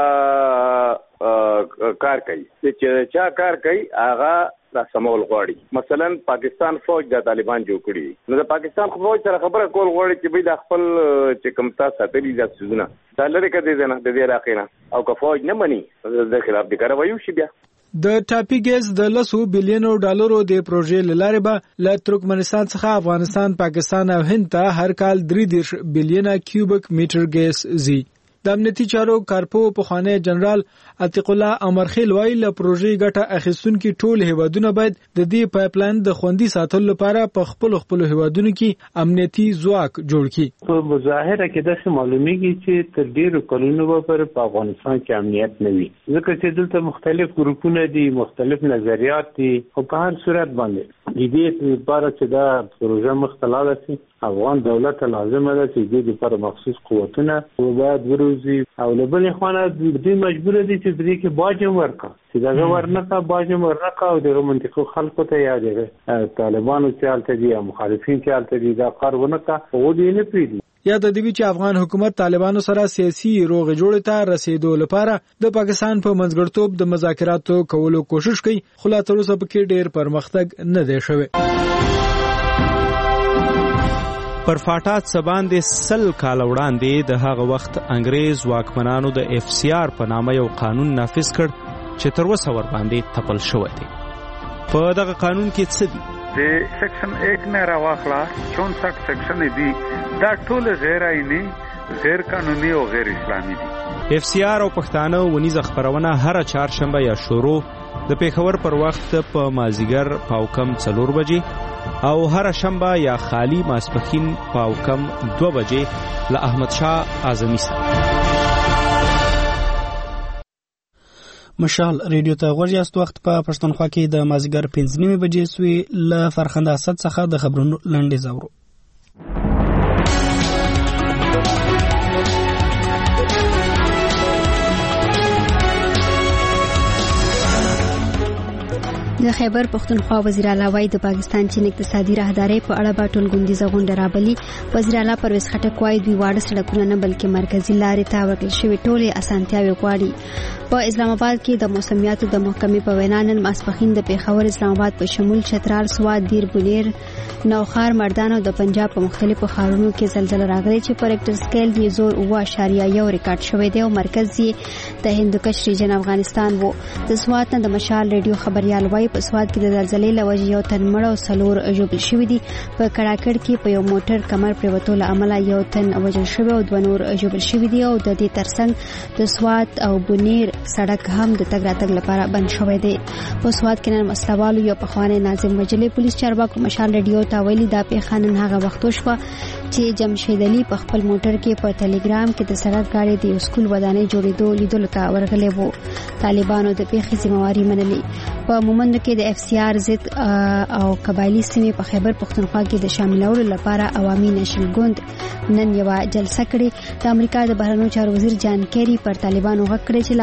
کار کوي چې چا کار کوي هغه را سمول غواړي. مثلا پاکستان فوج د طالبان جوړ کړي نو د پاکستان فوج سره خبره کول غواړي چې به د خپل چې کوم تاسو ساتلي ځات سيزونه دا لري کړي نه د دې راخینه او که فوج نه مني د خلاف د کاروایي شي. بیا د ټاپي ګیس د 100 بلینو ډالرو د پروژې لاره به له ترکمنستان څخه افغانستان پاکستان او هند ته هر کال 3 بلینه کیوبیک میټر ګیس زی. د امنیتي چارو کارپو پخوانی جنرال عتیق الله امرخیل وایي له پروژې ګټه اخیستونکي ټول هیوادونه باید د دې پایپلاین د خوندي ساتلو لپاره په خپل هیوادونو کې امنیتي ځواک جوړ کړي. په مظاهره کې د معلومیږي چې تر ډیرو کلونو په افغانستان کې امنیت نه وي ځکه چې دلته مختلف ګروپونه دي مختلف نظریات دي او په هر صورت باندې د دې لپاره چې دا پروژه مختلفه شي افغان دولت لازم ده چې دې لپاره مخصوص قوتونه باید وروزي او له بل خوا دې مجبور دي چې دې کې باجم ورکا چې دا ورنکا باجم ورنکا او د منطقو خلکو ته یاد دي طالبانو چې حالت دي مخالفین چې حالت دي دا کار ونکا او دې نه پریدي. یا د دې چې افغان حکومت طالبانو سره سیاسي روغ جوړ ته رسیدو لپاره د پاکستان په منځګړتوب د مذاکراتو کولو کوشش کوي خو لا تر اوسه پکې ډېر پرمختګ نه دی شوی. پر فاټا څه باندې 100 کال وړاندې د هغه وخت انګریز واکمنانو د FCR په نامه یو قانون نافذ کړ چې تر اوسه ور باندې تپل شوی دی. په دغه قانون کې څه دي؟ د سیکشن 8 نه راواخلا 64 سیکشن دي، دا ټول غیر آئینی، غیر قانوني او غیر اسلامي دي. FCR او پښتانه ونیزه خبرونه هر چهارشنبه یا شروع د پیښور پر وخت په مازیګر پاوکم 4 بجې او هر شنبه یا خالی ماسپخین پاوکم 2 بجې له احمد شاه اعظمي سره. مشال ریډیو ته غوږ یاست. وخت په پښتونخوا کې د مازیګر 5:30 بجې سوی. له فرخنده اسد څخه د خبرونو لنډیز اورو. د خیبر پختونخوا وزیر اعلی وایي د پاکستان چین اقتصادي راهدارۍ په اړه به ټولګونډیزه غونډه رابلي. وزیر اعلی پرویز خټک وایي دوی واړه سړکونه نه بلکې مرکزي لارې ته ورکړل شوې ټولې اسانتیاوې غواړي. په اسلام آباد کې د موسمیاتو د محکمې په وینا نن ماسپښین د پیښور اسلام آباد په شمول چترال سوات دیر بونیر نوخار مردان او د پنجاب په مختلفو ښارونو کې زلزله راغلې چې په ریکټر سکیل یې زور 7.1 ریکارډ شوی دی او مرکز یې د هندوکش ریجن افغانستان وو. د سوات نه د مشال ریډیو خبريال وایي په سوات کې د زلزلې له وجې یو تن مړ او 4 ژوبل شوي دي. په کړاکړ کې په یو موټر کمر پریوتو له امله یو تن وژل شوی او 2 نور ژوبل شوي دي او د دې ترڅنګ د سوات او بونیر سړک هم د تګ راتګ لپاره بند شوی دی. په سوات کې نن مسلوالو یو پخوانی ناظم وجلې پولیس چارواکو مشال ریډیو ته ویلي دا پیښه نن هغه وخت وشوه چې جمشید علي په خپل موټر کې په ټلګرام کې د سړک غاړې د یو سکول ودانۍ جوړېدو لیدلو ته ورغلی وو. طالبانو د پیښې ذمہواري منلې. په مومندو کې د FCR ضد او قبایلی سیمې په خیبر پختونخوا کې د شاملولو لپاره عوامي نشل ګوند نن یو جلسه کړې. د امریکا د بهرنیو چارو وزیر جان کیری پر طالبانو غږ کړی چې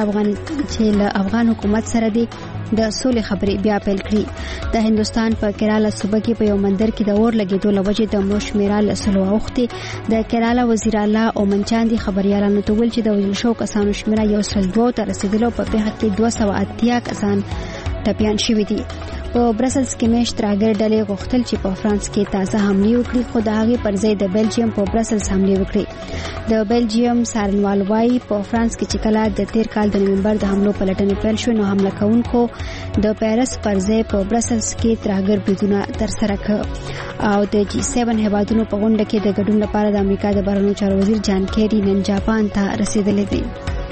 له افغان حکومت سره د سولې خبرې بیا پیل کړي. د هندستان په کیرالا صوبه کې په یو مندر کې د اور لګېدو له وجې د مړو شمېره له 100 اوښتې. د کیرالا وزیر اعلی اومن چاندي خبريالانو ته ویل چې د وژل شوو کسانو شمېره 102 ته رسېدلې او په پیښه کې 280 کسان ټپیان شوي دي. په برسلز کې میشت راګر ډلې غوښتل چې په فرانس کې تازه حمله وکړي خو د هغې پر ځای د بلجیم په برسلز حمله وکړي. د بلجیم څارنوال وایي په فرانس کې چې کله د 13 کال د نومبر د حملو پلټنې پیل شوې نو حمله کوونکو د پیرس پر ځای په برسلز کې ترهګر بریدونه ترسره کړ. او د G7 هیوادونو په غونډه کې د ګډون لپاره د امریکا د بهرنیو چارو وزیر جان کیری نن جاپان ته رسیدلی دی.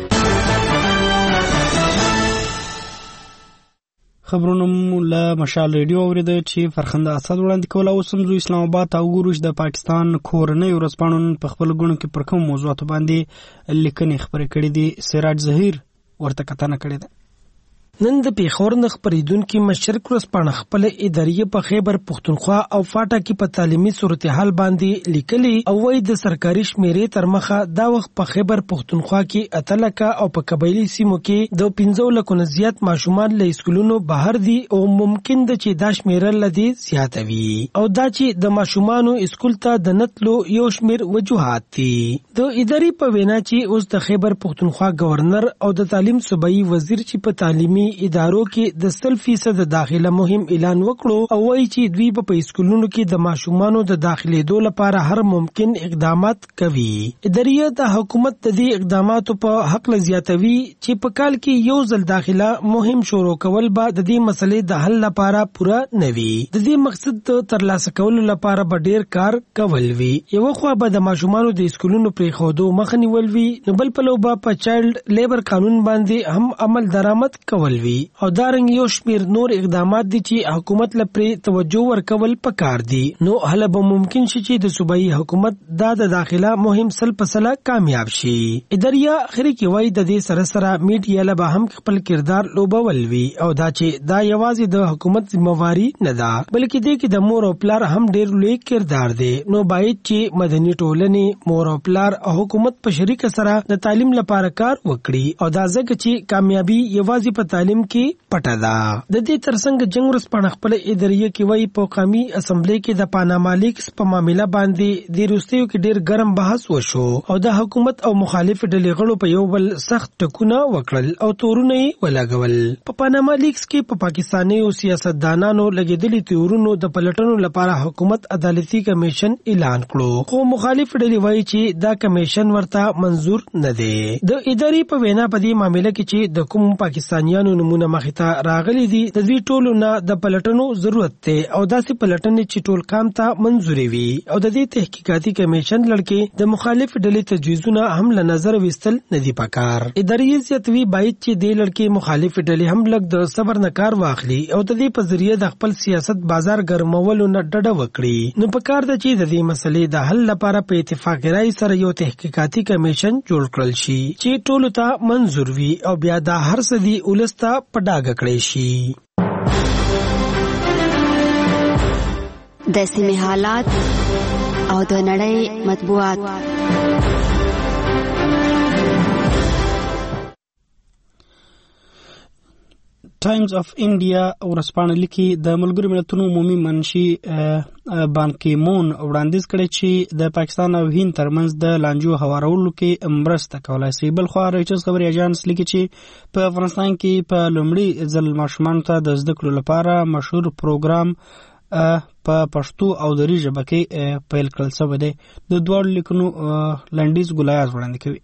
خبرونه له مشال ریډیو اوریده چې فرخنده اسد وړاندې کول. او سمزو اسلام آباد ته وګورو چې د پاکستان کورنۍ ورځپاڼو په خپل غونډه کې پر کوم موضوعاتو باندې لیکنې خبرې کړې دي. سراج ظهیر ورته کتنه کړې ده. نن د پیښور نه خبرېدونکو مشرق ورځپاڼه خپل ادارې په خیبر پختونخوا او فاټا کې په تعلیمي صورتحال باندې لیکلي او وايي د سرکاري شمیرې تر مخه دا وخت په خیبر پختونخوا کې اتلکه او په قبایلی سیمو کې د 15 لکو نه زیات ماشومان له اسکولونو بهر دي او ممکن ده چې دا شمیره لدی زیاتوي او دا چې د ماشومانو اسکول ته د نتلو یو شمیر وجوهات دي. د ادارې په وینا چې اوس د خیبر پختونخوا گورنر او د تعلیم صوبایي وزیر چې په تعلیمي ادارو کې د 100% داخله مهم اعلان وکړو او وایي چې دوی په اسکولونو کې د ماشومانو د داخليدو لپاره هر ممکن اقدامات کوي. ادارې د حکومت د دې اقداماتو په حق زیاتوي چې په کال کې یو ځل داخله مهم شروع کول به د دې مسلې د حل لپاره پوره نوي. د دې مقصد ترلاسه کولو لپاره به ډیر کار کول وي. یو خو به د ماشومانو د اسکولونو پرې خودو مخنیول وي، نو بل په لوبه په چایلډ لیبر قانون باندې هم عمل درآمد کول وي او دارنګ یو شمیر نور اقدامات دي چې حکومت لپاره توجه ورکول پکار دي. نو هله به ممکن شي چې د صوبایي حکومت د داخله مهم سل پسله کامیاب شي. اداریا اخري کې وایي د دې سره سره میډیا له به هم خپل کردار لوبول وي او دا چې دا یوازې د حکومت ذمہواری نه ده بلکې د کې د مور او پلار هم ډیر لوی کردار دی. نو باید چې مدني ټولنې مور او پلار او حکومت په شریک سره د تعلیم لپاره کار وکړي او دا ځکه چې کامیابی یوازې په تعلیم کې پټه ده. د دې ترڅنګ جنگ ورځپاڼه خپل اداریه کې وایي په قومي اسمبلی کې د پاناما لیکس په معاملې باندې د روسیو کې ډیر ګرم بحث وشو او د حکومت او مخالف ډلې غړو په یو بل سخت ټکونه وکړل او تورونه یې ولګول. په پاناما لیکس کې په پاکستاني او سیاستدانانو لګیدلي تورونو د پلټنو لپاره حکومت عدالتي کمیشن اعلان کړو، خو مخالف ډلې وایي چې دا کمیشن ورته منظور نه دی. د ادارې په وینا په دې معاملې کې چې د کوم پاکستانیانو نمونه مخې ته راغلي دي د دوی ټولو نه د پلټنو ضرورت دی او داسې پلټنې چې ټول کام ته منظوري وي او د دې تحقیقاتي کمیشن لړکې د مخالف ډلې تجویزونه هم له نظر وستل نه دي پکار. ادارې زیاتوي باید چې د لړکې مخالف ډلې هم لږ د صبر نه کار واخلي او د دې په ذریعه د خپل سیاست بازار ګرمولو نه ډډه وکړي. نو پکار ده چې د دې مسلې د حل لپاره په اتفاق رائے سره یو تحقیقاتي کمیشن جوړ کړل شي چې ټولو ته منظور وي او بیا دا هر څه دی ولسته په ډاګه کړی شي. د سیمې حالات او د نړۍ مطبوعات. ټایمز اف انډیا ورځپاڼه لیکي د ملګرو ملتونو عمومي منشي بان کی مون وړاندیز کړی چې د پاکستان او هند ترمنځ د لانجو هوارولو کې مرسته کولای شي. بل خو رویټرز خبري اژانس لیکي چې په افغانستان کې په لومړي ځل ماشومانو ته د زده کړو لپاره مشهور پروګرام په پښتو او دري ژبه کې پیل کړل شوی دی. د دوه لیکونو لنډیز ګلایاز وړاندې کوي.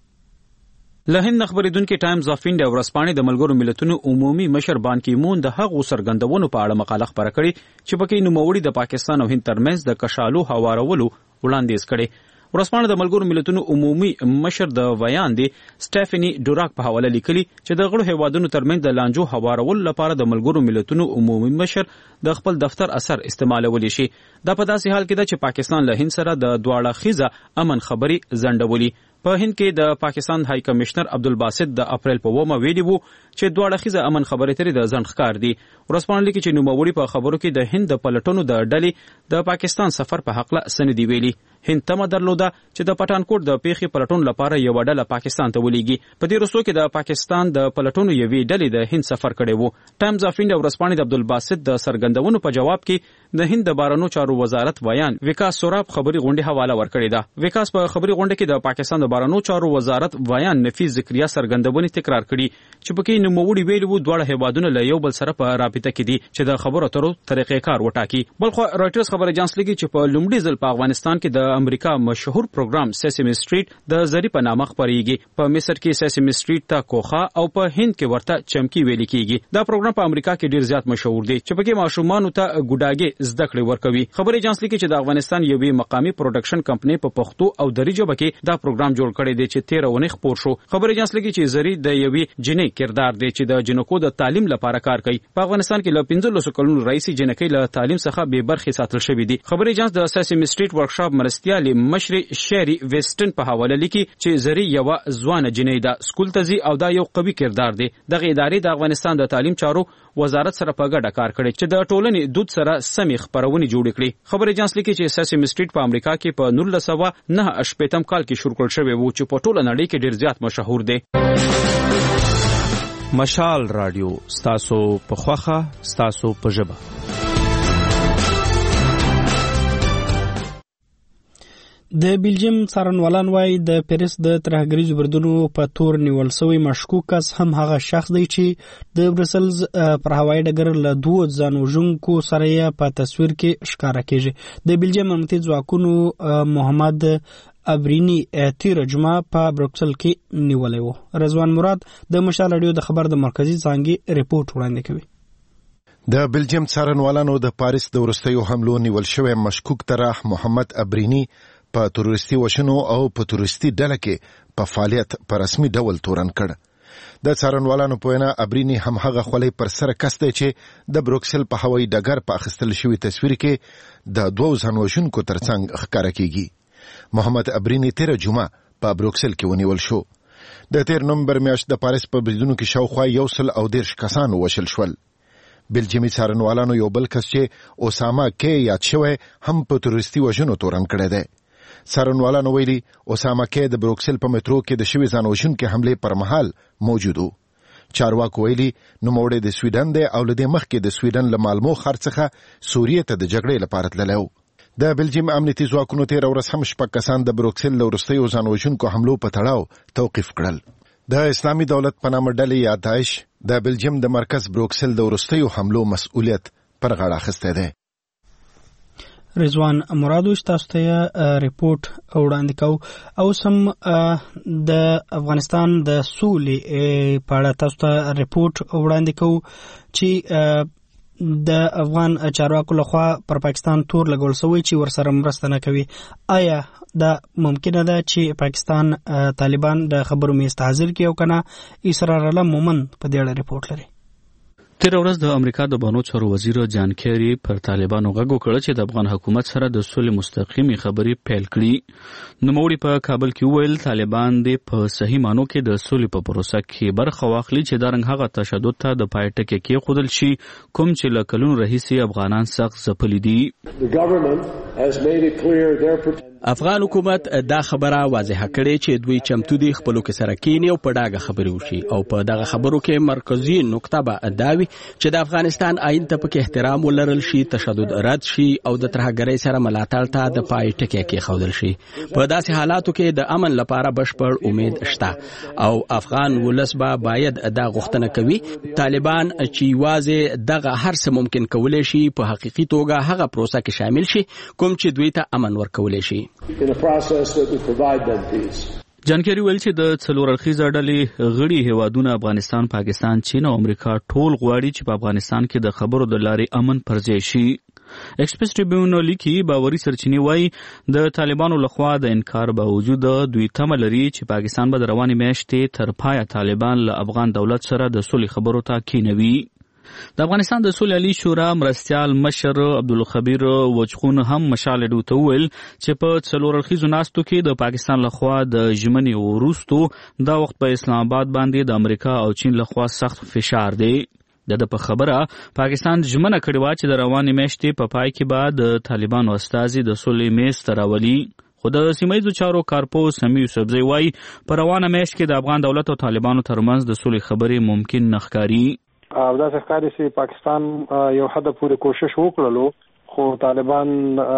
له هند خبرېدونکو ټایمز اف انډیا ورځپاڼې د ملګرو ملتونو عمومي مشر بان کی مون د هغو څرګندونو په اړه مقاله خپره کړې چې پکې نوموړي د پاکستان او هند ترمنځ د کشالو هوارولو وړاندیز کړي. ورځپاڼه د ملګرو ملتونو عمومي مشر د ویان دی سټیفنی ډوراک په حواله لیکلي چې د غړو هیوادونو ترمنځ د لانجو هوارولو لپاره د ملګرو ملتونو عمومي مشر د خپل دفتر اثر استعمالولی شي. دا په داسې حال کې ده چې پاکستان له هند سره د دواړه خیزه امن خبري ځنډولي. په هند کې د پاکستان های کمشنر عبدالباسط د اپریل په 9 ویلي وو چې دواړه خیزه امن خبرې ترې د ځنډ ښکار دي. ورځپاڼه لیکي چې نوموړي په خبرو کې د هند د پلټنو د ډلې د پاکستان سفر په حق له سندي ویلي. هند تمه درلوده چې د پټانکوټ د پیښې پلټون لپاره یو ډله پاکستان ته ولېږي. په دې وروستو کې د پاکستان د پلټونو یوې ډلې د هند سفر کړی وو. ټایمز اف انډیا ورځپاڼه د عبدالباسط د څرګندونو په جواب کې د هند د بهرنیو چارو وزارت ویان وکاس سوراب خبري غونډې حواله ورکړې ده. وکاس په خبري غونډه کې د پاکستان د بهرنیو چارو وزارت ویان نفیس ذکریا څرګندونې تکرار کړي چې پکې نوموړي ویلي وو دواړه هیوادونه له یو بل سره په رابطه کې دي چې د خبرو اترو طریقې کار وټاکي. بلخو رویټرز خبر اژانس لیکي چې په لومړي ځل په افغانستان کې د امریکا مشهور پروګرام سیسمی سټریټ د زری په نامه خبريږي. په مصر کې سیسمی سټریټ ته کوخه او په هند کې ورته چمکی ویل کیږي. دا پروګرام په امریکا کې ډیر زیات مشهور دی چې پکې ماشومان ته ګډاګي زده کړې ورکوي. خبر اژانس لیکي چې د افغانستان یوې مقامی پروډکشن کمپنۍ په پښتو او دري ژبه کې دا پروګرام جوړ کړی دی چې 13 ونې خپور شو. خبر اژانس لیکي چې زری د یوې جنې کردار دی چې د جنکو د تعلیم لپاره کار کوي. په افغانستان کې له 15 کلونو رئیس جنکې له تعلیم څخه به برخه ساتل شوې دي. خبر اژانس د سیسمی سټریټ ورکشاپ مرستيال مشر شری ویسټن په حواله لیکي چې زری یو ځوان جنې ده سکول ته ځي او دا یو قوي کردار دی. دغه ادارې د افغانستان د تعلیم چارو وزارت سره په ګډه کار کړی چې د ټولنې دود سره سمې خبرونه جوړ کړي. خبر اژانس لیکي چې سیسمی سټریټ په امریکا کې په 1998 کال کې شروع کړل شوی وو چې په ټوله نړۍ کې ډیر زیات مشهور دی. مشال رادیو ستاسو په خوخه ستاسو په ژبه. د بیلجیم څارنوالان وایي د پیرس د ترهګریزو بریدونو په تور نیول شوی مشکوک کس هم هغه شخص دی چې د برسلز پر هوایي ډګر له 2 ځانوژونکو سره یې په تصویر کې ښکاره کیږي. د بیلجیم امنیتي ځواکونو محمد ابرینی تیر جمعه په بروکسل کې نیولې وو. رضوان مراد د مشال رادیو د خبر د مرکزی څانګې ریپورت وړاندې کوي. د بیلجیم څارنوالانو د پاریس د وروستیو حملو نیول شوی مشکوک طرح محمد ابرینی په تروریستي وشنو او په تروریستي ډله کې په فعالیت په رسمي ډول تورن کړ. د څارنوالانو په وینا ابرینی هم هغه خولۍ پر سر کس دی چې د بروکسل په هوایي ډګر په اخیستل شوي تصویر کې د 2 ځانوژونکو ترڅنګ ښکاره کیږي. محمد ابرینی تیر جمعه په بروکسل کې ونیول شو. د 13 نومبر میاشت د پاریس په بریدونو کې شاوخوا 110 کسان وشل شول. بلجیمي څارنوالانو یو بل کس چې اسامه کې یاد شوی هم په تروریستي وژنو تورن کړی دی. څارنوالانو ویلي اسامه کې د بروکسل په مترو کې د شوي ځانوژونکو حمله پر مهال موجود و. چارواکو ویلي نوموړی د سویډن دی او له دې مخکې د سویډن له مالمو ښار څخه سوریې ته د جګړې لپاره تللی و. د بلجیم امنیتي ځواکونو تېره ورځ هم 6 کسان د بروکسل له وروستیو ځانوژونکو حملو په تړاو توقیف کړل. د اسلامي دولت په نامه ډلې یا داعش د بلجیم د مرکز بروکسل د وروستیو حملو مسؤلیت پر غاړه اخیستی دی. رضوان مرادوش تاسو ته ریپورت وړاندې کوو. او سم د افغانستان د سولې په اړه تاسو ته ریپورت وړاندې کوو چې د افغان چارواکو لخوا پر پاکستان تور لګول شوی چې ورسره مرسته نه کوي. آیا دا ممکنه ده چې پاکستان طالبان د خبرو میز ته حاضر کړي او کنه؟ اسرار الله مومن په دې اړه ریپورت لري. تیره ورځ د امریکا د بانو چارو وزیر جان کیری پر طالبانو غږ وکړ چې د افغان حکومت سره د سولې مستقیمي خبرې پیل کړي. نوموړي په کابل کې وویل طالبان د په صحیح مانو کې د سولې په پروسه کې برخه واخلي چې دا رنګ هغه تشدد ته د پای ټکی کېښودل شي کوم چې له کلونو راهیسې افغانان سخت ځپلي دي. افغان حکومت دا خبره واضحه کړې چې دوی چمتو دي خپلو کې سره کینی او په ډاګه خبرې وشي او په دغه خبرو کې مرکزی نقطه به دا وي چې د افغانستان آئین ته پکې احترام ولرل شي، تشدد رد شي او د ترهګرۍ سره ملاتړ ته د پای ټکی کېښودل شي. په داسې حالاتو کې د امن لپاره بشپړ امید شته او افغان ولس به باید دا غوښتنه کوي طالبان چې یوازې دغه هر څه ممکن کولی شي په حقیقي توګه هغه پروسه کې شامل شي کوم چې دوی ته امن ورکولی شي. جان کیری ویل چې د څلور اړخیزه ډلې غړي هیوادونه افغانستان، پاکستان، چین او امریکا ټول غواړي چې په افغانستان کې د خبرو د لارې امن پر ځای شي. ایکسپریس ټریبیون لیکي باوري سرچینې وایي د طالبانو لخوا د انکار باوجود دوی تمه لري چې پاکستان به د روانې میاشتې تر پایه طالبان له افغان دولت سره د سولې خبرو ته کینوي. د افغانستان د سولې عالی شورا مرستیال مشر عبدالخبیر وچخون هم مشال ډو ته وویل چې په څلور اړخیزو ناستو کې د پاکستان لخوا د ژمنې وروستو دا وخت په اسلام آباد باندې د امریکا او چین لخوا سخت فشار دی. د په خبره پاکستان ژمنه کړې وه چې د روانې میاشتې په پای کې به د طالبانو استازي د سولې میز ته راولي. خو د سیمهییزو چارو کارپو سمیع یوسفزی وایي په روانه میاشت کې د افغان دولت او طالبانو ترمنځ د سولې خبرې ممکن نه ښکاري. او دا ښکاري چې پاکستان یو حد پورې کوشش وکړلو خو طالبان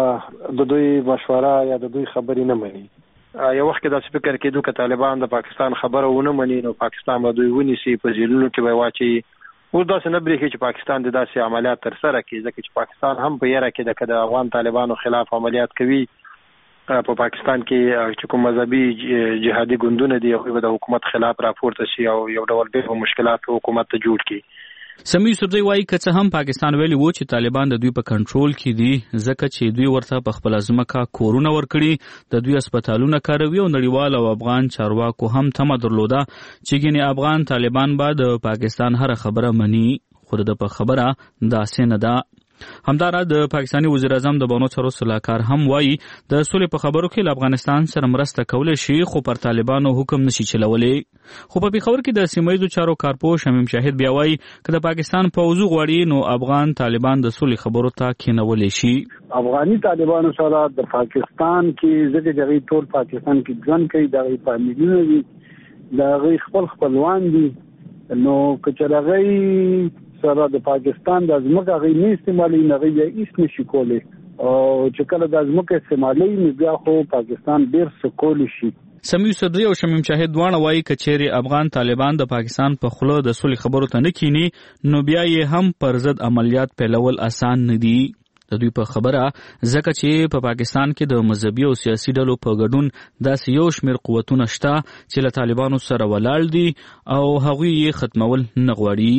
د دوی مشوره یا د دوی خبرې نه مني. یو وخت کې داسې فکر کېدو که طالبان د پاکستان خبره ونه مني نو پاکستان به دوی ونیسي، په جیلونو کې به واچي. اوس داسې نه برېښي چې پاکستان د داسې عملیات ترسره کړي ځکه چې پاکستان هم په یره کې ده که د افغان طالبانو خلاف عملیات کوي په پاکستان کې چې کوم مذهبي جهادي ګوندونه دي هغوی به د حکومت خلاف راپورته شي او یو ډول بیا مشکلات حکومت ته جوړ کړي. سمیع یوسفزی وایي که څه هم پاکستان ویلي و چې طالبان د دوی په کنټرول کې دي ځکه چې دوی ورته په خپله ځمکه کورونه ورکړي، د دوی هسپتالونه کاروي او نړیوال او افغان چارواکو هم تمه درلوده چې ګینې افغان طالبان به د پاکستان هره خبره مني، خو د په خبره داسې نه ده. همداراز د پاکستاني وزیر اعظم د بانو چارو سلاکار هم وایي د سولې په خبرو کې له افغانستان سره مرسته کولی شي خو پر طالبانو حکم نشي چلولی. خو په پیښور کې د سیمهییزو چارو کارپو شمیم شاهد بیا وایي که د پاکستان پوځ غواړي نو افغان طالبان د سولې خبرو ته کېنولی شي. افغاني طالبانو سره د پاکستان کې ځکه چې هغوی ټول پاکستان کې ژوند کوي، د هغوی فامیلونه دي، د هغوی خپلوان دي، نو که چېرې هغوی سره د پاکستان د ځمکه هغوی نه استعمالوي نو هغوی بیا هېڅ نشي کولی او چې کله د ځمکه استعمالوي نو بیا خو پاکستان ډېر څه کولی شي. سمیع یوسفزی او شمیم شاهد دواړه وایي که چیرې افغان طالبان د پاکستان په خوله د سولې خبرو ته نه کیني نو بیا یې هم پر ضد عملیات پیلول آسان نه دي. د دوی په خبره ځکه چې په پاکستان کې د مذهبي او سیاسي ډلو په ګډون داسې یو شمېر قوتونه شته چې له طالبانو سره ولاړ دي او هغوی یې ختمول نه غواړي.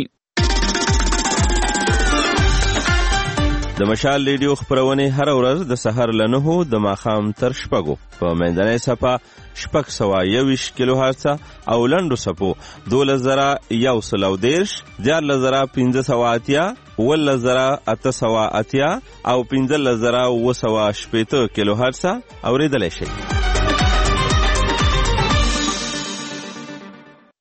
د مشال ریډیو خپرونې هر ورځ د سحر له 9 د ماښام تر 6 په منځنۍ صفحه 621 کیلو هرتز او لنډو صفحو 12110 14580 11880 او 15980 کیلو هرتز اوریدلای شئ.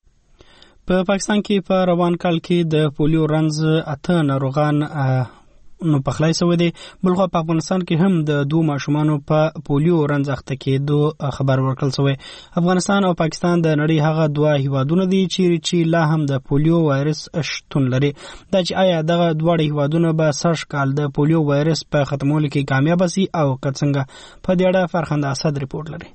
په پاکستان کې په روان کال کې د پولیو رنځ 8 ناروغان نو پخلای سوی دی. بلخو په افغانستان کې هم د 2 ماشومانو په پولیو رنځ اخته کېدو خبر ورکړل سوی. افغانستان او پاکستان د نړۍ هغه 2 هیوادونه دي چې لا هم د پولیو وایرس شتون لري. دا چې آیا دغه دواړه هیوادونه به سږ کال د پولیو وایرس په ختمولو کې کامیاب شي او که څنګه، په دې اړه فرخنده اسد ریپورت لري.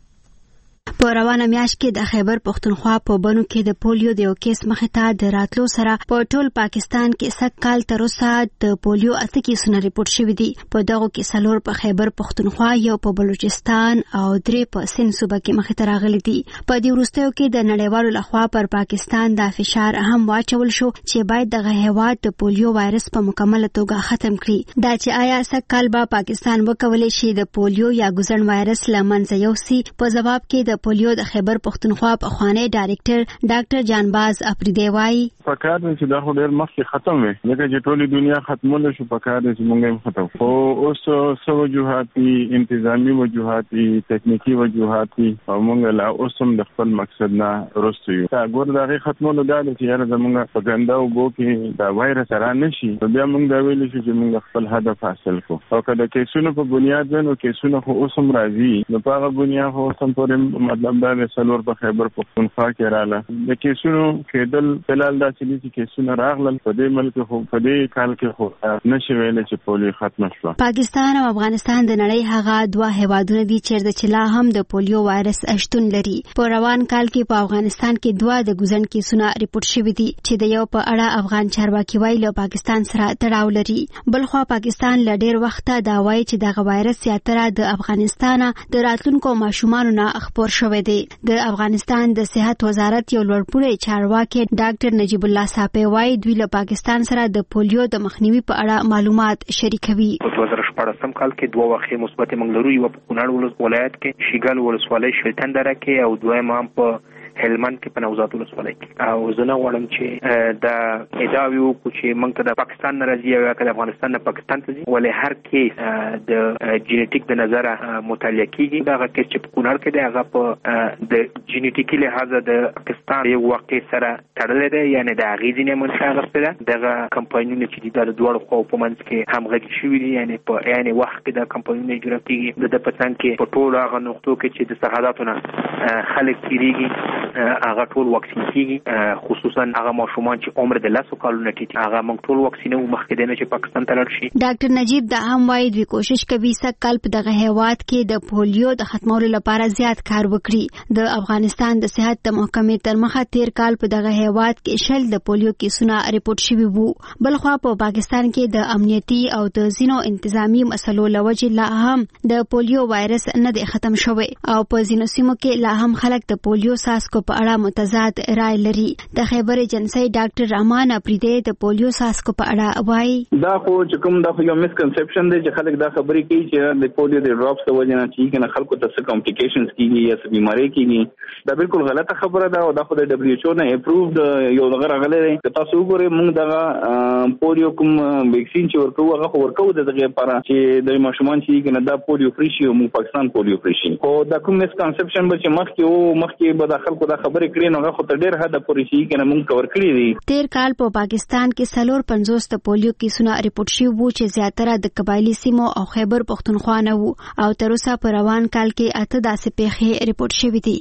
په روانه میاشت کې د خیبر پښتونخوا په بنو کې د پولیو د یو کیس مخې ته د راتلو سره په ټول پاکستان کې سږ کال تر اوسه د پولیو 8 کیسونه ریپورت شوي دي. په دغو کې 4 په خیبر پښتونخوا، 1 په بلوچستان او 3 په سند صوبه کې مخې ته راغلي دي. په دې وروستیو کې د نړیوالو لخوا پر پاکستان دا فشار هم واچول شو چې باید دغه هیواد د پولیو وایرس په مکمله توګه ختم کړي. دا چې آیا سږ کال به پاکستان وکولای شي د پولیو یا ګوزن وایرس له منځه یوسي، په جواب کې د پولیو د خیبر پښتونخوا پخوانی ډایریکټر ډاکټر جانباز افریدی وایي پکار دی چې دا خو ډېر مخکې ختم وي، لکه چې ټولې دنیا ختمول شو، پکار دی چې موږ هم ختم. خو اوس څه وجوهات دي، انتظامی وجوهات دي، تکنیکی وجوهات دي، او موږ لا اوس هم د خپل مقصد نه وروسته یو. ګور د هغې ختمولو دا دی چې یاره زموږ په ګنده اوبو کې دا وایرس را نه شي، نو بیا موږ دا ویلی شو چې موږ خپل هدف حاصل کړو. او که د کیسونو په بنیاد وي نو کیسونه خو اوس هم راځي، نو په هغه بنیاد خو اوس هم پورې مطلب دا دی 4 په خیبر پښتونخوا کې رااله. د کیسونو کېدل فلال داسې دي چې کیسونه راغلل په دې ملک خو په دې کال کې خو نشي ویلی چې پولیو ختمه شوه. پاکستان او افغانستان د نړۍ هغه 2 هیوادونه دي چیرته چې لا هم د پولیو وایرس شتون لري. په روان کال کې په افغانستان کې 2 د ګوزن کیسونه ریپورت شوي دي چې د یو په اړه افغان چارواکي وایي له پاکستان سره تړاو لري. بلخو پاکستان له ډېر وخته دا وایي چې دغه وایرس زیاتره د افغانستان د راتلونکو ماشومانو نه خپور شوی دی. د افغانستان د صحت وزارت یو لوړپوړی چارواکي ډاکټر نجیب الله صاحب وایي دوی له پاکستان سره د پولیو د مخنیوي په اړه معلومات شریکوي. په 2014 کال کې 2 واقعې مثبت موږ لرو، یو په کونړ ولایت کې شیګل ولسوالۍ شلتن دره کې او دویم هم په هلمند کې په نوزاد ولسوالۍ کې. او زه نه غواړم چې دا ادعا وکړو چې موږ ته د پاکستان نه راځي یا د افغانستان نه پاکستان ته ځي، ولې هر کیس د جینیټیک د نظره مطالعه کیږي. دا کیس چې په کونړ کې دی هغه په د جینیټیکي لحاظ د پاکستان یو واقع سره تړلی دی، یعنی د هغې ځینې منشأ اخیستې ده. دغه کمپاینونه چې دي دا د دواړو خواو په منځ کې همغږي شوي دي، یعنی په عین وخت کې دا کمپاینونه اجرا کیږي. د ده په څنګ کې په ټولو هغه نقطو کې چې د سرحداتو نه خلک تېرېږي هغه ټول واکسین کیږي، خصوصا هغه ماشومان چې عمر د 10 کالونو ټیټ هغه موږ ټول واکسینو مخکې دی نه چې پاکستان ته لاړ شي. ډاکټر نجیب دا هم وایي دوی کوشش کوي سږ کال په دغه هیواد کې د پولیو د ختمولو لپاره زیات کار وکړي. د افغانستان د صحت د محکمې تر مخه تیر کال په دغه هیواد کې 60 د پولیو کیسونه ریپورت شوي وو. بلخوا په پاکستان کې د امنیتي او د ځینو انتظامی مسلو لوجې لا هم د پولیو وایرس نه دی ختم شوی او په ځینو سیمو کې لا هم خلک د پولیو څاڅکو په اړه متضاد رائے لري. د خیبر ایجنسی ډاکټر رحمان افریدی د پولیو څاڅکو په اړه وایي دا خو چې کوم دا یو مسکنسپشن دی چې خلک دا خبرې کوي چې د پولیو د ډراپس د وجه نه چې کنه خلکو ته څه کمپلیکیشنز کیږي یا څه بیماری کیږي. دا بالکل غلطه خبره ده او دا خو د دبليو ایچ او نه اپروفد یو دغه راغلی دی. تاسو وګورئ موږ دغه پولیو کوم ویکسین چې ورکوو هغه ورکوو د دغه لپاره چې د ماشومان چې کنه دا پولیو فری شي او موږ پاکستان پولیو فری شي. خو دا کوم مسکنسپشن به چې مخکې به د خلکو دا خبرې کړي نو هغه خو ته ډېر حد پورې شي کنه موږ کور کړی دي. تیر کال په پاکستان کې 450 د پولیو کیسونه ریپورت شوي وو چې زیاتره د قبایلی سیمو او خیبر پښتونخوا نه وو او تر اوسه په روان کال کې 8 داسې پیښې ریپورت شوي دي.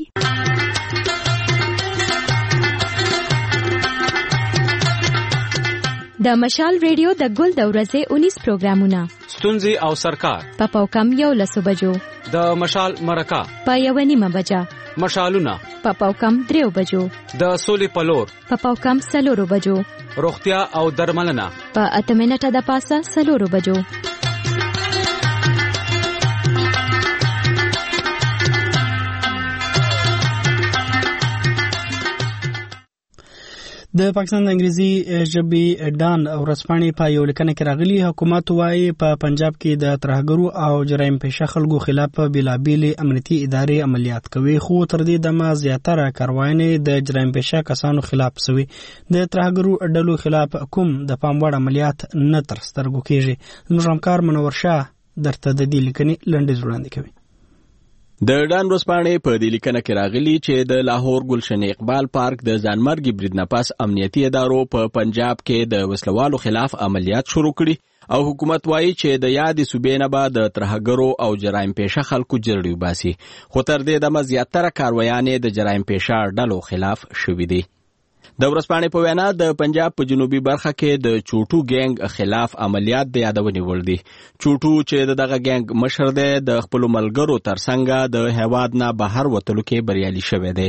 د مشال ریډیو د ګل د ورځې 19 پروګرامونه ستونزې او سرکار په پاوکم 11 بجو، د مشال مرکه په 1:30 بجه، مشالونه په پاوکم 3 بجو، د سولې پلور په پاوکم 4 بجو، روغتیا او درملنه په 8 منټه د پاسه 4 بجو. د پاکستان د انګریزي ژبې ډان ورځپاڼې په یو لیکنه کې راغلي حکومت وايي په پنجاب کې د ترهګرو او جرایم پیشه خلکو خلاف بېلابېلې امنیتي ادارې عملیات کوي، خو تر دې دمه زیاتره کاروانې د جرایم پیشه کسانو خلاف شوي. د ترهګرو ډلو خلاف کوم د پام وړ عملیات نه تر سترګو کېږي. زموږ همکار منور شاه درته د دې لیکنې لنډیز وړاندې کوي. د ډان ورځپاڼې په دې لیکنه کې راغلي چې د لاهور ګلشن اقبال پارک د ځانمرګي برید نه پس امنیتي ادارو په پنجاب کې د وسلوالو خلاف عملیات شروع کړي او حکومت وایي چې د یادې صوبې نه به د ترهګرو او جرایم پیشه خلکو جرړې وباسي، خو تر دې دمه زیاتره کارویانې د جرایم پیشه ډلو خلاف شوي دي. د ورځپاڼې په وینا د پنجاب په جنوبي برخه کې د چوټو ګینګ خلاف عملیات د یادونې وړ دي. چوټو چې دغه ګینګ مشر دی د خپل ملګرو ترڅنګ د هیواد نه بهر وتلو کې بریالي شوی دی.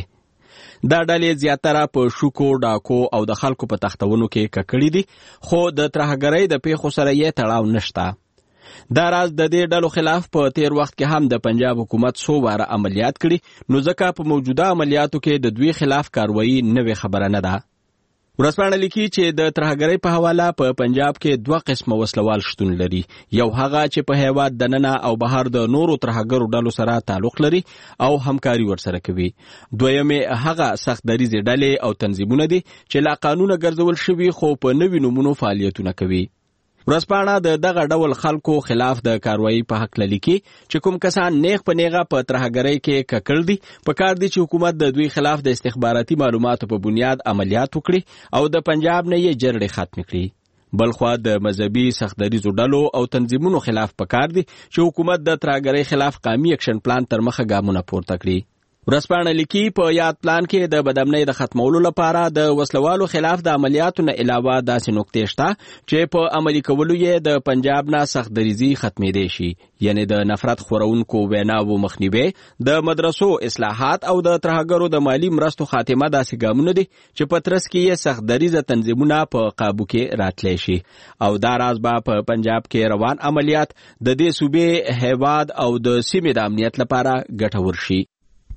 دا ډلې زیاتره په شوکو، ډاکو او د خلکو په تختونو کې ککړې دي، خو د ترهګرۍ د پیښو سره یې تړاو نشته. دا راز د دې ډلو خلاف په تیر وخت کې هم د پنجاب حکومت څو واره عملیات کړي، نو ځکه په موجوده عملیاتو کې د دوی خلاف کاروایی نوې خبره نه ده. ورځپاڼه لیکي چې د ترهګرۍ په حواله په پنجاب کې 2 قسمه وسلوال شتون لري. یو هغه چې په هیواد دننه او بهر د نورو ترهګرو ډلو سره تعلق لري او همکاري ورسره کوي. دویمه هغه سخت دریځ ډلې او تنظیمونه دي چې لا قانون ګرځول شوي خو په نوي نمونو فعالیتونه کوي. ورځپاڼه د دغه ډول خلکو خلاف د کاروایی په حق لیکي چې کوم کسان نیغ په نیغه په ترهګرۍ کې ککړ دي، په کار دي چې حکومت د دوی خلاف د استخباراتي معلوماتو په بنیاد عملیات وکړي او د پنجاب نه یې جرړې ختم کړي. بلخوا د مذهبي سختدریزو ډلو او تنظیمونو خلاف په کار دي چې حکومت د ترهګرۍ خلاف قومي اکشن پلان تر مخه ګامونه پورته کړي. ورځپاڼه لیکي په یاد پلان کې د بدامنۍ د ختمولو لپاره د وسلوالو خلاف د عملیاتو نه علاوه داسې نقطې شته چې په عملي کولو یې د پنجاب نه سختدریزي ختمېدی شي، یعنی د نفرت خورونکو ویناوو مخنیوی، د مدرسو اصلاحات او د ترهګرو د مالی مرستو خاتمه داسې ګامونه دي چې په ترڅ کې یې سختدریزه تنظیمونه په قابو کې راتلی شي او دا راز به په پنجاب کې روان عملیات د دې صوبې، هیواد او د سیمې د امنیت لپاره ګټور شي.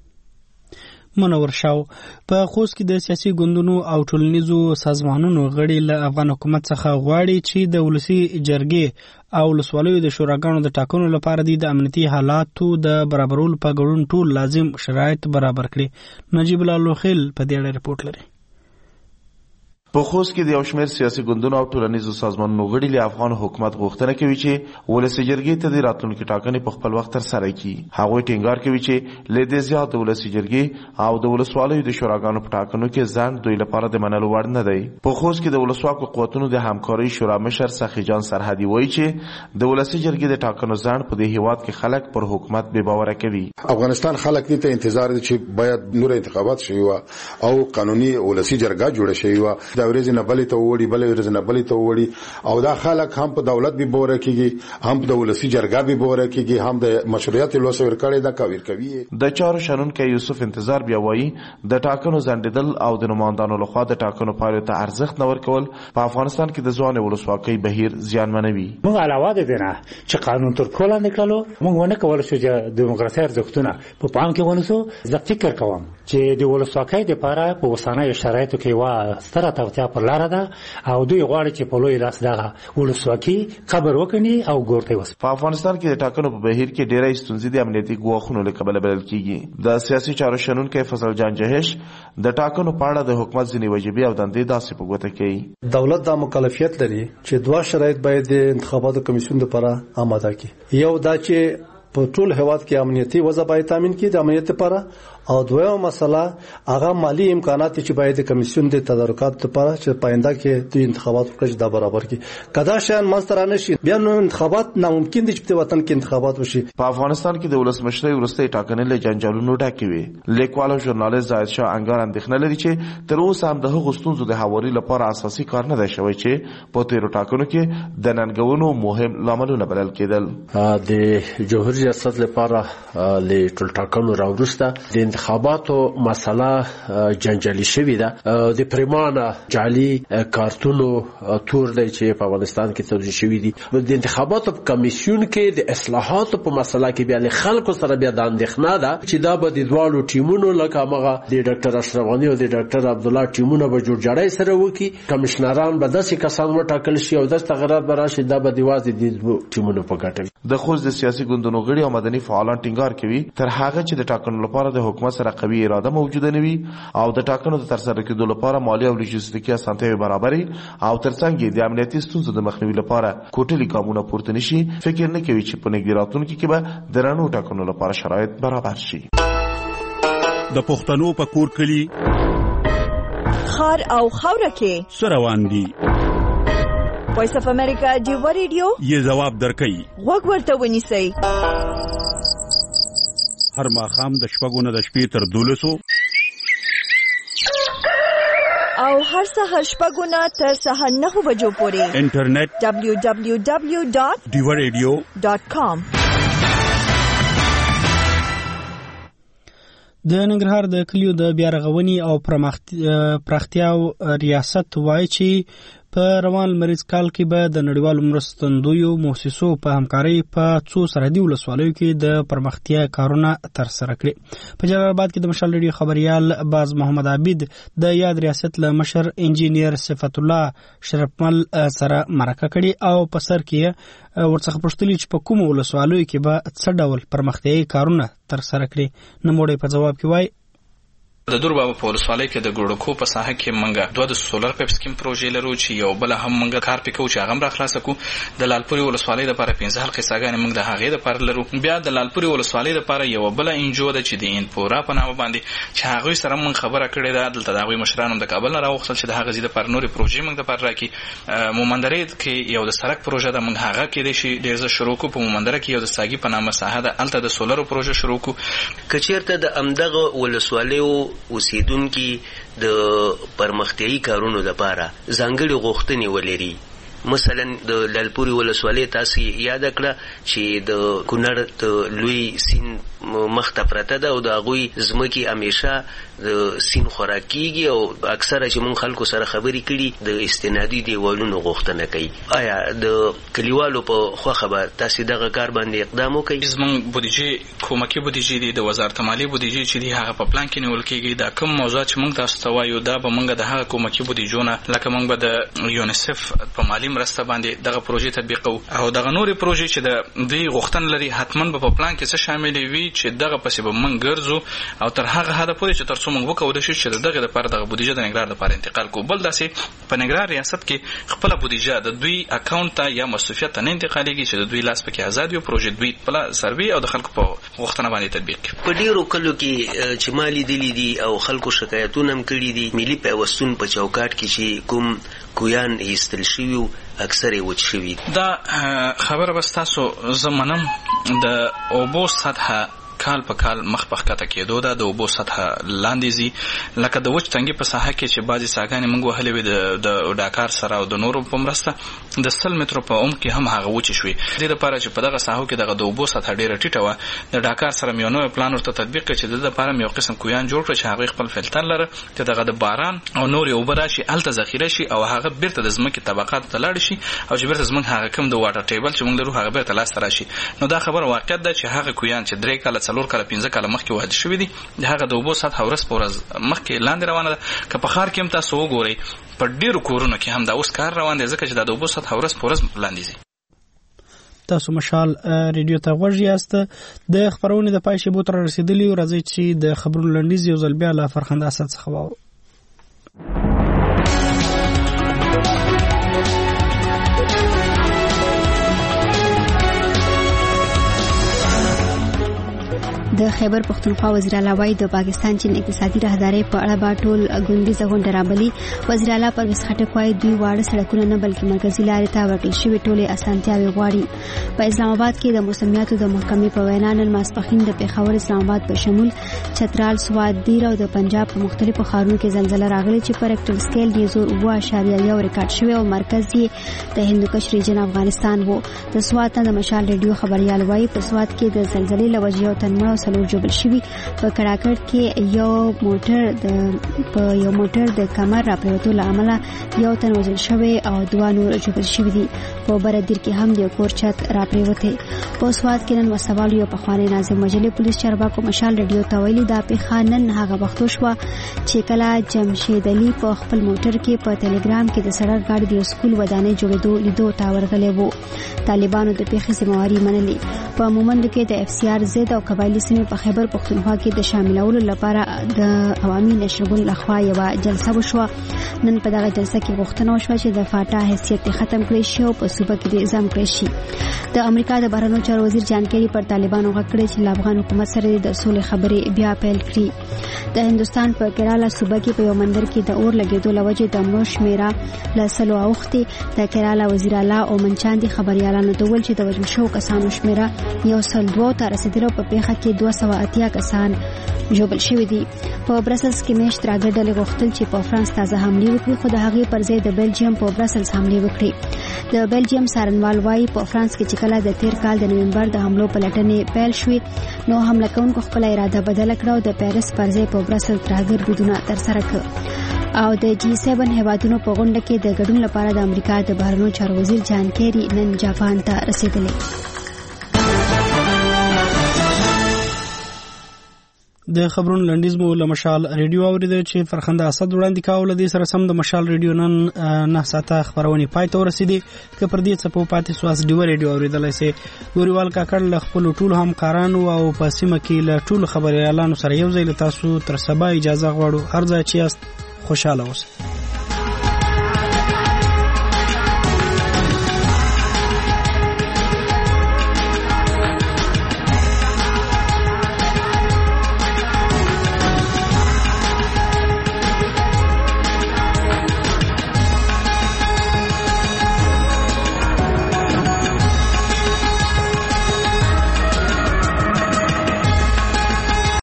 منور شاو په خوست کې د سیاسي ګوندونو او ټولنیزو سازمانونو غړي له افغان حکومت څخه غواړي چې د ولسي جرګې او ولسوالیو د شوراګانو د ټاکنو لپاره د امنیتي حالاتو د برابرولو په ګډون ټول لازم شرایط برابر کړي. نجیب الله لوخیل په دې اړه ریپورت لري. په خوست کې د یو شمېر سیاسي ګوندونو او ټولنیزو سازمانونو غړي له افغان حکومت غوښتنه کوي چې ولسي جرګې ته د راتلونکي ټاکنې په خپل وخت ترسره کړي. هغوی ټینګار کوي چې له دې زیات د ولسي جرګې او د ولسوالیو د شوراګانو په ټاکنو کې ځان دوی لپاره د منلو وړ نه دی. په خوست کې د ولسواکو قوتونو د همکارۍ شورا مشر سخي جان سرحدي وایي چې د ولسي جرګې د ټاکنو ځان په دې هیواد کې خلک پر حکومت بې باوره کوي. افغانستان خلک دې ته انتظار دي چې باید نور انتخابات شي او قانوني ولسي جرګه جوړه شي. دا ورځ نه بلې وړي بلې ورځ نه بلې ته وړي او دا خلک هم په دولت به بوره کیږي، هم د ولسی جرګه به بوره کیږي، هم د مشروعیت لوسه ورکړې دا کوي کوي. د چارو شنونکو یوسف انتظار بیا وایي د ټاکنو ځنډیدل او د نمائندانو لخوا د ټاکنو پایلو ته ارزښت نه ورکول په افغانستان کې د ځوان ولسواکۍ بهیر زیانمنوي. موږ علاوه د دې نه چې قانون تر پښو لاندې کړلو، موږ ونه کولای شو چې دیموکراسي ارزښتونه په پام کې ونیسو. زه فکر کوم چې د ولسواکۍ لپاره په اوسنیو شرایطو کې وا ستره توطیه پر لار ده او دوی غواړي چې په لوی لاس دغه ولسواکي قبر وکړي او ګورته وس. په افغانستان کې د ټاکنو په بهیر کې ډېرې ستونزې د امنیتي ګواښونو له کبله بلل کیږي. د سیاسي چارو شنونکو فضل جان جهش د ټاکنو په اړه د حکومت ځینې وجیبې او دندې داسې په ګوته کوي. دولت دا مکلفیت لري چې 2 شرایط باید د انتخاباتو کمیسیون لپاره آماده کړي. یو دا چې په ټول هیواد کې امنیتي وضع باید تامین کړي د امنیت لپاره، او دویمه مسله هغه مالی امکانات چې باید کمیسیون د تدارکات لپاره چې پاینده کې د انتخابات پروسه د برابر کړي. کدا شان منځ نشي بیا نو انتخابات ناممکن دي چې په وطن کې انتخابات وشي. په افغانستان کې د ولسمشرۍ وروستۍ ټاکنې له جنجالونو ډکې وي. لیکوال او ژورنالیست زاهد شاه انګار اندېښنه لري چې تر اوسه هم د هغو ستونزو د هواري لپاره اساسي کار نه دی شوی چې په تیرو ټاکنو کې د ننګونو مهم لاملونه بلل کېدل. د جمهوریت ریاست لپاره له ټول ټاکنو راوروسته د انتخاباتو مسله جنجالي شوې ده. د پریمانه جعلي کارتونو تور دی چې په افغانستان کې توجیه شوې دي. د انتخاباتو کمیسیون کې د اصلاحاتو په مسله کې بیا له خلکو سره بیا د اندېښنه ده چې دا به د دواړو ټیمونو لکه هغه د ډاکټر اشرف غني او د ډاکټر عبدالله ټیمونه به جوړجاړی سره وکړي. کمشنران به داسې کسان وټاکل شي او داسې تغیرات به راشي دا به د یوازې د ټیمونو په ګټه وي. د خوست د سیاسي ګوندونو وګړي او مدني فعالان ټینګار کوي تر هغه چې د ټاکنو لپاره د حکومت سره قوي اراده موجوده نه وي او د ټاکنو د ترسره کېدو لپاره مالي او لوجستیکي اسانتیاوې برابرې او ترڅنګ د امنیتي ستونزو د مخنیوي لپاره کوټلي ګامونه پورته نشي، فکر نه کوي چې په نږدې راتلونکي کې به د رڼو ټاکنو لپاره شرایط برابر شي. د پښتنو په کور کلی خار او خاوره کې سروان دي. وایس اف امریکا ډیو ریډیو یې جواب درکړي. وګ ورته ونیسئ. هر ماښام د شپږو نه د شپې تر 12 او هر سهار شپږو نه تر سهار 9 بجو پورې انټرنیټ www.diwaradio.com. د ننګرهار د کلیو د بیا رغونې او پراختیا ریاست وایي چې په روان لمریز کال کې به د نړیوالو مرستندویو مؤسسو په همکارۍ په څو سرحدي ولسوالیو کې د پرمختیا کارونه ترسره کړي. په جلال آباد کې د مشال ریډیو خبريال باز محمد عابد د یاد ریاست له مشر انجینیر صفت الله شرفمل سره مرکه کړي او په سر کې ورڅخه پوښتنه چې په کومو ولسوالیو کې به څه ډول پرمختیايي کارونه ترسره کړي. نموړی په جواب کې وایي د دوربابا په ولسوالۍ کې د ګوړکو په ساحه کې منګه دوه د سولر پایپ سکیم پروژې لرو چې یو بل هم منګه کار پکو چې هغه را خلاص کو. د لالپوري ولسوالۍ لپاره 15 حلقې ساګانې منګه د هغې لپاره لرو. بیا د لالپوري ولسوالۍ لپاره یو بل انجو ده چې د انپورا په نامه باندې چې هغه سره من خبره کړې ده. دلته د هغه مشرانو د کابل نه راوخل چې د هغه زیاده پر نوري پروژې منګه لپاره راکې. مومندرې کې یو د سړک پروژه ده منګه هغه کې د شي ډیر ز شروع کو. په مومندره کې یو د ساګي په نامه ساحه ده الته د سولر پروژه شروع کو. کچیرته د امدغه ولسوالیو اوسیدونکو د پرمختیايي کارونو لپاره ځانګړي غوښتنې ولري. مثلا د لالپوري ولسوالۍ تاسو یاد کړه چې د کونړ د لوی سین مخته پرته ده او د هغوی ځمکې همیشه د سین خوراکیږي او اکثره چې مونږ خلکو سره خبرې کړي د استنادي دیوالونو غوښتنه کوي. آیا د کلیوالو په خوښه به تاسو دغه کار باندې اقدام وکړئ؟ زموږ بودیجه کومکي بودیجه دی د وزارت مالیې بودیجه چې دی هغه په پلان کې نیول کېږي. دا کوم موضوعات چې مونږ تاسو ته وایو دا به مونږ د هغه کومکي بودیجونه لکه مونږ به د یونیسف په مالی مرسته باندې دغه پروژې تطبیقو او دغه نورې پروژې چې د دې غوښتن لري حتماً به په پلان کې څه شامل وي چې دغه پسې به مونږ ګرځو او تر هغه حد پورې چې تر څو مونږ وکړو شي چې دغه لپاره دغه بودیجه د نګرهار لپاره انتقال کو. بل داسې په نګرهار ریاست کې خپل بودیجه د دوی اکاونټ ته یا مصرفیت ته نه انتقالېږي چې د دوی لاس پکې آزاد وي. پروژې دوی خپل سروي او د خلکو په غوښتنه باندې تطبیق کوي. په ډیرو کلو کې چې مالی دلی دي او خلکو شکایتونه هم کړي دي ملي پیوستون په چوکاټ کې چې کوم کویان ایستل شوي اکثر وچ شوي. دا خبره بس تاسو زمنم د اوبو سطحه کال په کال مخ په خطه کېدو ده. د اوبو سطحه لاندې زی لکه د وچ تنګي په ساحه کې چې بعضي ساګانې موږ وهلې وي د ډاکار سره او د نورو په مرسته د 100 مترو په عمق کې هم هغه وچ شوي. د دې لپاره چې په دغه ساحو کې دغه د اوبو سطحه ډیره ټیټه و د ډاکار سره یو نوې پلان ورته تطبیق کړي چې د لپاره یو قسم کویان جوړ کړي چې هغه خپل فلټر لري چې دغه د باران او نورې اوبه راشي الته ذخیره شي او هغه بیرته د ځمکې طبقات ته لاړ شي او چې بیرته ځمکه هغه کم د واټر ټیبل چې موږ لرو هغه بیرته لاس راشي. نو دا خبره واقعیت ده چې هغه کویان چې 3 کاله 4 کاله 15 کاله مخکې وهل شوی دي د هغه د اوبو سطحه ورځ په ورځ مخکې لاندې روانه ده. که په ښار کې هم تاسو وګورئ په ډیرو کورونو کې هم دا اوس کار روان دی ځکه چې د اوبو سطحه ورځ په ورځ لاندې ځي. تاسو مشال ریډیو ته غوږ یاست. د خبرونې د پای شیبو تر رسیدلی راځي چې د خبرونو لنډیز یو ځل بیا له فرخنده اسد څخه واورو. د خیبر پختونخوا وزیر اعلی وایي د پاکستان چین اقتصادي راهدارۍ په اړه به ټول ګوندیزه غونډه رابلي. وزیر اعلی پرویز خټک وایي دوی واړه سړکونه نه بلکې مرکزي لارې ته ورکړل شوي ټولې اسانتیاوې غواړي. په اسلام آباد کې د موسمیاتو د محکمې په وینا نن ماسپښین د پېښور اسلام آباد په شمول چترال سوات دیر او د پنجاب په مختلفو ښارونو کې زلزله راغلې چې په ریکټر سکیل یې 0.1 ریکارډ شوی او مرکز یې د هندوکش ریجن افغانستان وو. د سوات نه د مشال ریډیو خبريال وایي په سوات کې د زلزلې له وجې یو تن مړ او څلور جوړل شوی. په کراکړ کې یو موټر د کمر راپریوتو له امله یو تن وژل شوی او 2 نور جوړل شوی دي. په بردیر کې هم د کور چت راپریوته. په سواد کې نن وسوال یو پخوانی ناظم مجلې پولیس چارواکو مشال رادیو ته ویلي دا پیښه نن هغه وخت شو چې کله جمشید علي په خپل موټر کې په ټلګرام کې د سړک غاړې د سکول ودانۍ جوړېدو لیدو ته ورغلی وو. طالبانو د پیښې ذمہواري منلې. په مومند کې د FCR زید او قبایلی سیمې په خیبر پختونخوا کې د شاملولو لپاره د عوامي نشرګون لخوا یو جلسه وشوه. نن په دغه جلسه کې غوښتنه وشوه چې د فاټا حیثیت ختم کړي شي او په صوبه کې د نظام کړي شي. د امریکا د بهرنیو چارو وزیر جان کیری پر طالبانو غږ کړی چې افغان حکومت سره د سولې خبرې بیا پیل کړي. د هندستان په کیرالا صوبه کې په یو مندر کې د اور لګېدو لوجې د مړو شمیره له 100 اوښتې. د کیرالا وزیر اعلی او منچاندي خبريالانو ته ویل چې د وژل شوو کسانو شمیره 102 ته رسیدلو. په پیښه کې 280 کسان ژوبل شوي دي. په برسلز کې میشت راګډلې غوښتل چې په فرانس تازه حمله وکړي خو د هغې پر ځای د بلجیم په برسلز حمله وکړي. د بلجیم سارنوال وايي په فرانس کې چې کله د تیر کال د نومبر د حملو پلټنې پیل شوې نو حمله کوونکو خپل اراده بدله کړه او د پیرس پر ځای په برسل ترګردونه ترسره کړ. او د G7 هیوادونو په غونډه کې د ګډون لپاره د امریکا د بهرنیو چارو وزیر جان کیری نن جاپان ته رسیدلی. د خبرونو لنډیز مو له مشال ریډیو اوریدل چې فرخنده اسد وړاندې کاوه. د سره سم د مشال ریډیو نن 9 ساعته خبرونه پای ته ورسېدي. که پر دې څه په پاتې سواس ډیو ریډیو اوریدلای سي. ګوریوال کاکړ له خپل ټول همکارانو او په سیمه کې له ټول خبريالانو سره یو ځای له تاسو تر سبا اجازه غواړو. هر ځای چې یاست خوشاله اوسئ.